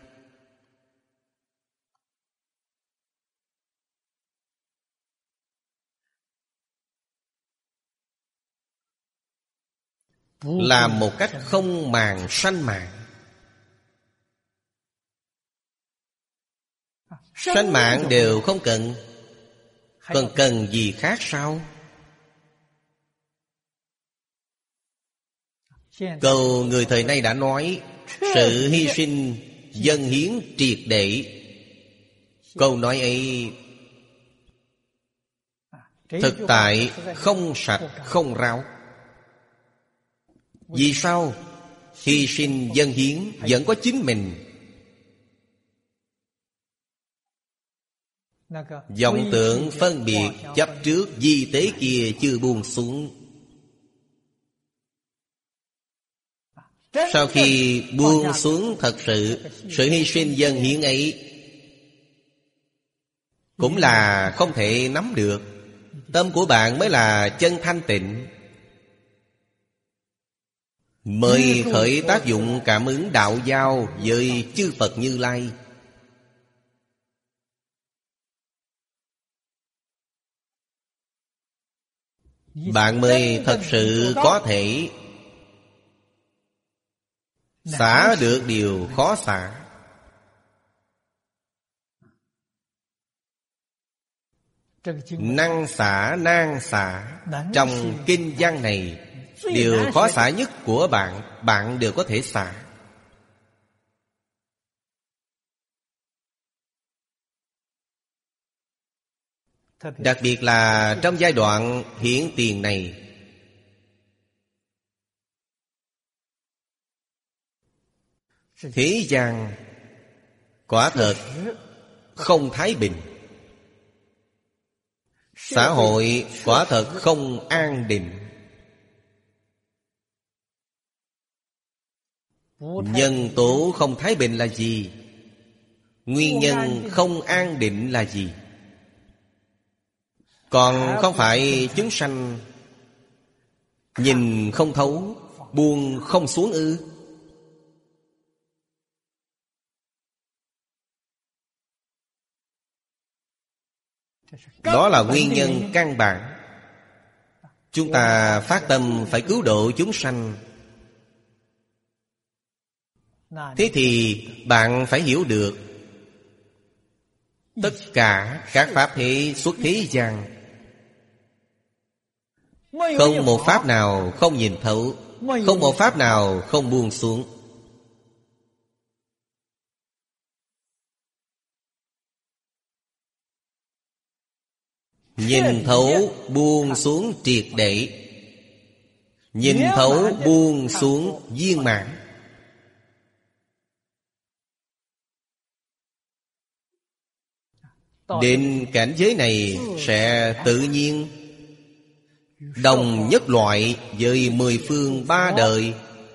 Làm một cách không màng sanh mạng. Sanh mạng đều không cần, còn cần gì khác sao? Câu người thời nay đã nói, sự hy sinh dâng hiến triệt để. Câu nói ấy thực tại không sạch không ráo. Vì sao? Hy sinh dâng hiến vẫn có chính mình. Vọng tưởng phân biệt chấp trước di tế kia chưa buông xuống. Sau khi buông xuống thật sự, sự hy sinh dâng hiến ấy cũng là không thể nắm được. Tâm của bạn mới là chân thanh tịnh, mới khởi tác dụng cảm ứng đạo giao với chư Phật Như Lai. Bạn mới thật sự có thể xả được điều khó xả. Năng xả nan xả, trong kinh văn này, điều khó xả nhất của bạn, bạn đều có thể xả. Đặc biệt là trong giai đoạn hiển tiền này, thế gian quả thật không thái bình, xã hội quả thật không an định. Nhân tố không thái bình là gì? Nguyên nhân không an định là gì? Còn không phải chúng sanh nhìn không thấu, buông không xuống ư? Đó là nguyên nhân căn bản. Chúng ta phát tâm phải cứu độ chúng sanh. Thế thì bạn phải hiểu được tất cả các pháp thế xuất thế gian, không một pháp nào không nhìn thấu, không một pháp nào không buông xuống. Nhìn thấu buông xuống triệt để, nhìn thấu buông xuống viên mãn. Đến cảnh giới này sẽ tự nhiên đồng nhất loại với mười phương ba đời.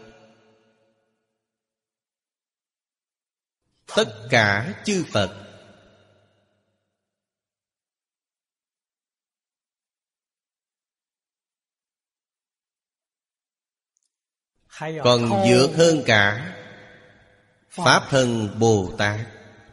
Tất cả chư Phật còn vượt hơn cả Pháp Thân Bồ Tát.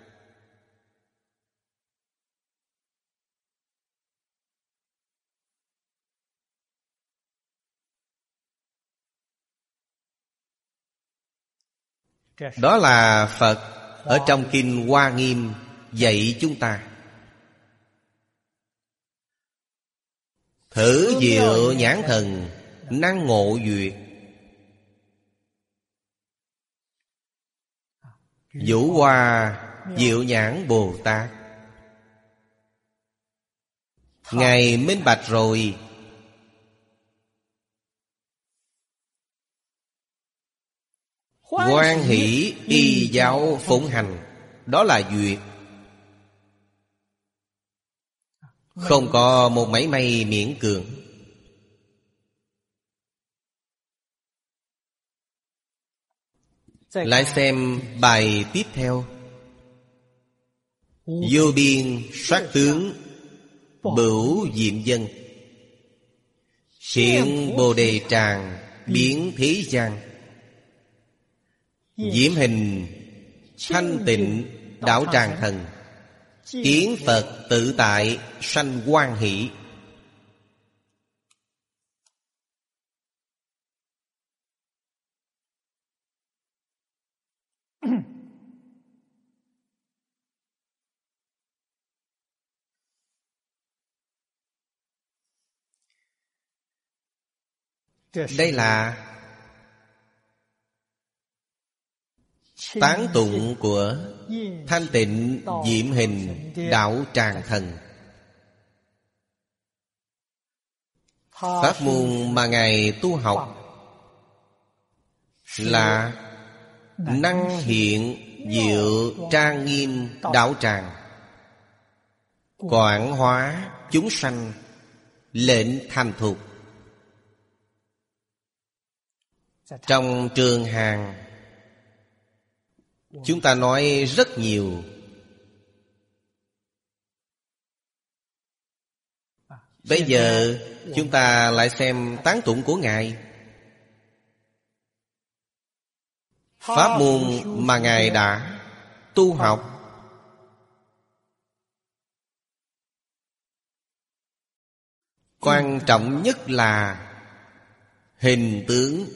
Đó là Phật ở trong Kinh Hoa Nghiêm dạy chúng ta. Thử diệu nhãn thần, năng ngộ duyệt. Vũ Hoa Diệu Nhãn Bồ Tát, Ngài minh bạch rồi. Hoan hỷ y giáo phụng hành, đó là duyệt. Không có một mảy may miễn cường. Lại xem bài tiếp theo. Vô biên sắc tướng, bửu diệm dân. Hiện Bồ Đề Tràng biến thế gian. Diễm hình thanh tịnh đảo tràng thần. Kiến Phật tự tại sanh hoan hỷ. Đây là tán tụng của thanh tịnh diệm hình đạo tràng thần. Pháp môn mà Ngài tu học là năng hiện diệu trang nghiêm đạo tràng, quảng hóa chúng sanh, lệnh thành thục. Trong trường hàng chúng ta nói rất nhiều. Bây giờ chúng ta lại xem tán tụng của Ngài. Pháp môn mà Ngài đã tu học quan trọng nhất là hình tướng.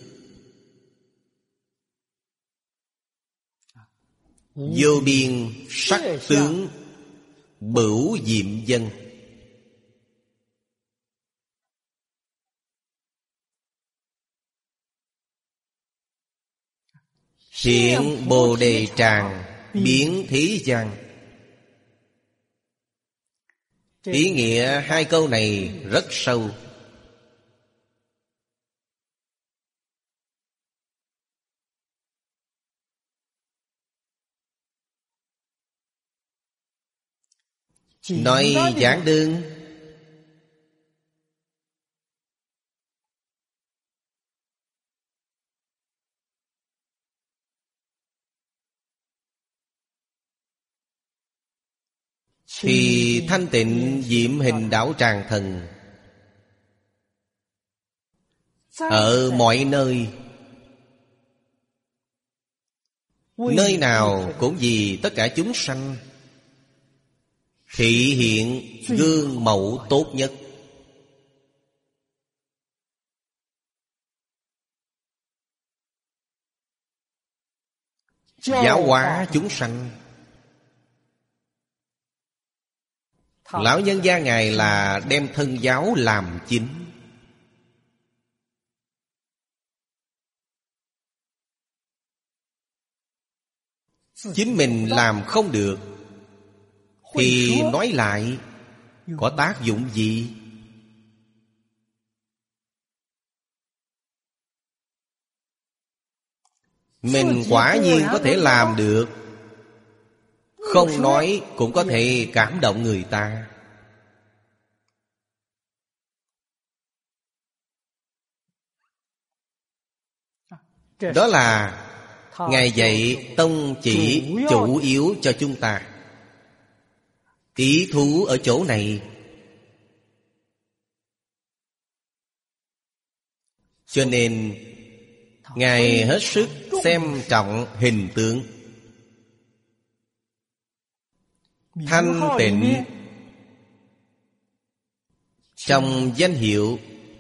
Vô biên sắc tướng bửu diệm dân. Hiện Bồ Đề Tràng biến thế gian. Ý nghĩa hai câu này rất sâu. Nói giản đơn, thì thanh tịnh diệm hình đảo tràng thần ở mọi nơi, nơi nào cũng vì tất cả chúng sanh, thị hiện gương mẫu tốt nhất. Giáo hóa chúng sanh. Lão nhân gia Ngài là đem thân giáo làm chính. Chính mình làm không được thì nói lại có tác dụng gì? Mình quả nhiên có thể làm được, không nói cũng có thể cảm động người ta. Đó là Ngài dạy tông chỉ chủ yếu cho chúng ta. Ý thú ở chỗ này. Cho nên Ngài hết sức xem trọng hình tượng. Thanh tịnh trong danh hiệu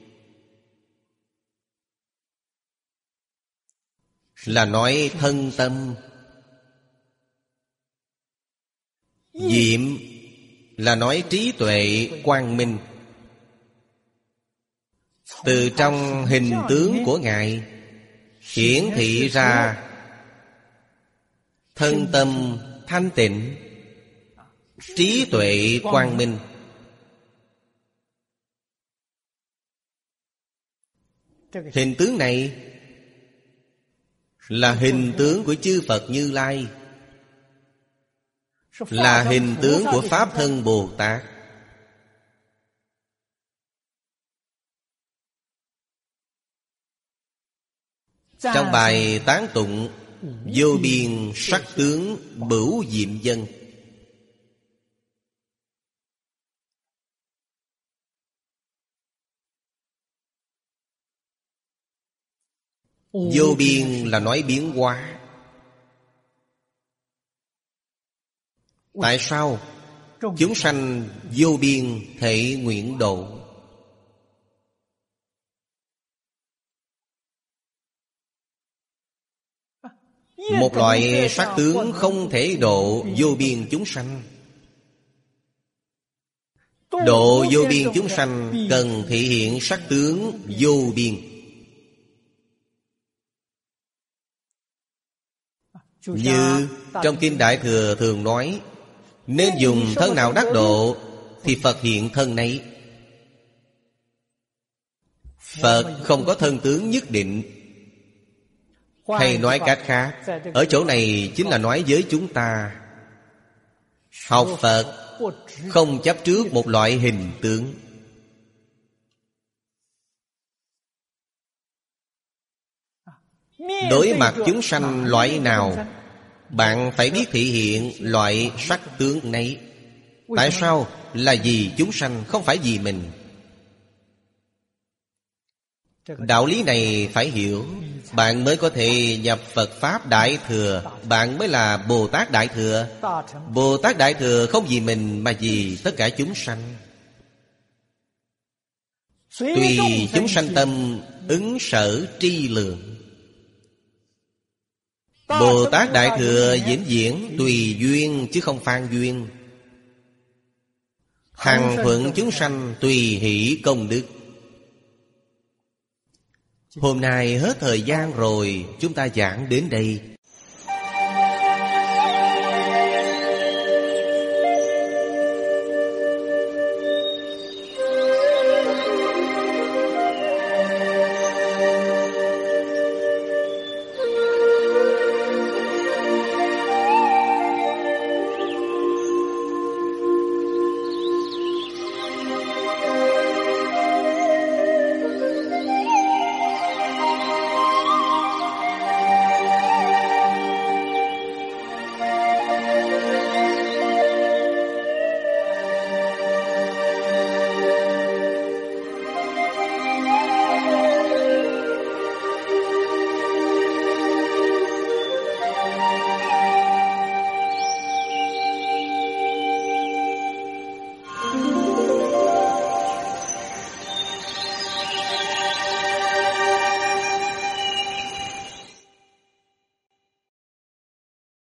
là nói thân tâm. Diệm là nói trí tuệ quang minh. Từ trong hình tướng của Ngài hiển thị ra thân tâm thanh tịnh, trí tuệ quang minh. Hình tướng này là hình tướng của chư Phật Như Lai, là hình tướng của Pháp Thân Bồ Tát. Trong bài tán tụng vô biên sắc tướng bửu diệm dân, Vô biên là nói biến hóa. Tại sao? Chúng sanh vô biên thể nguyện độ. Một loại sắc tướng không thể độ vô biên chúng sanh. Độ vô biên chúng sanh cần thể hiện sắc tướng vô biên. Như trong Kinh Đại Thừa thường nói, nên dùng thân nào đắc độ thì Phật hiện thân nấy. Phật không có thân tướng nhất định. Hay nói cách khác, ở chỗ này chính là nói với chúng ta, học Phật không chấp trước một loại hình tướng. Đối mặt chúng sanh loại nào, bạn phải biết thể hiện loại sắc tướng nấy. Tại sao? Là vì chúng sanh, không phải vì mình. Đạo lý này phải hiểu, bạn mới có thể nhập Phật Pháp Đại Thừa. Bạn mới là Bồ Tát Đại Thừa. Bồ Tát Đại Thừa không vì mình mà vì tất cả chúng sanh. Tùy chúng sanh tâm ứng sở tri lượng. Bồ Tát Đại Thừa vĩnh viễn tùy duyên chứ không phan duyên. Hằng thuận chúng sanh tùy hỷ công đức. Hôm nay hết thời gian rồi, chúng ta giảng đến đây.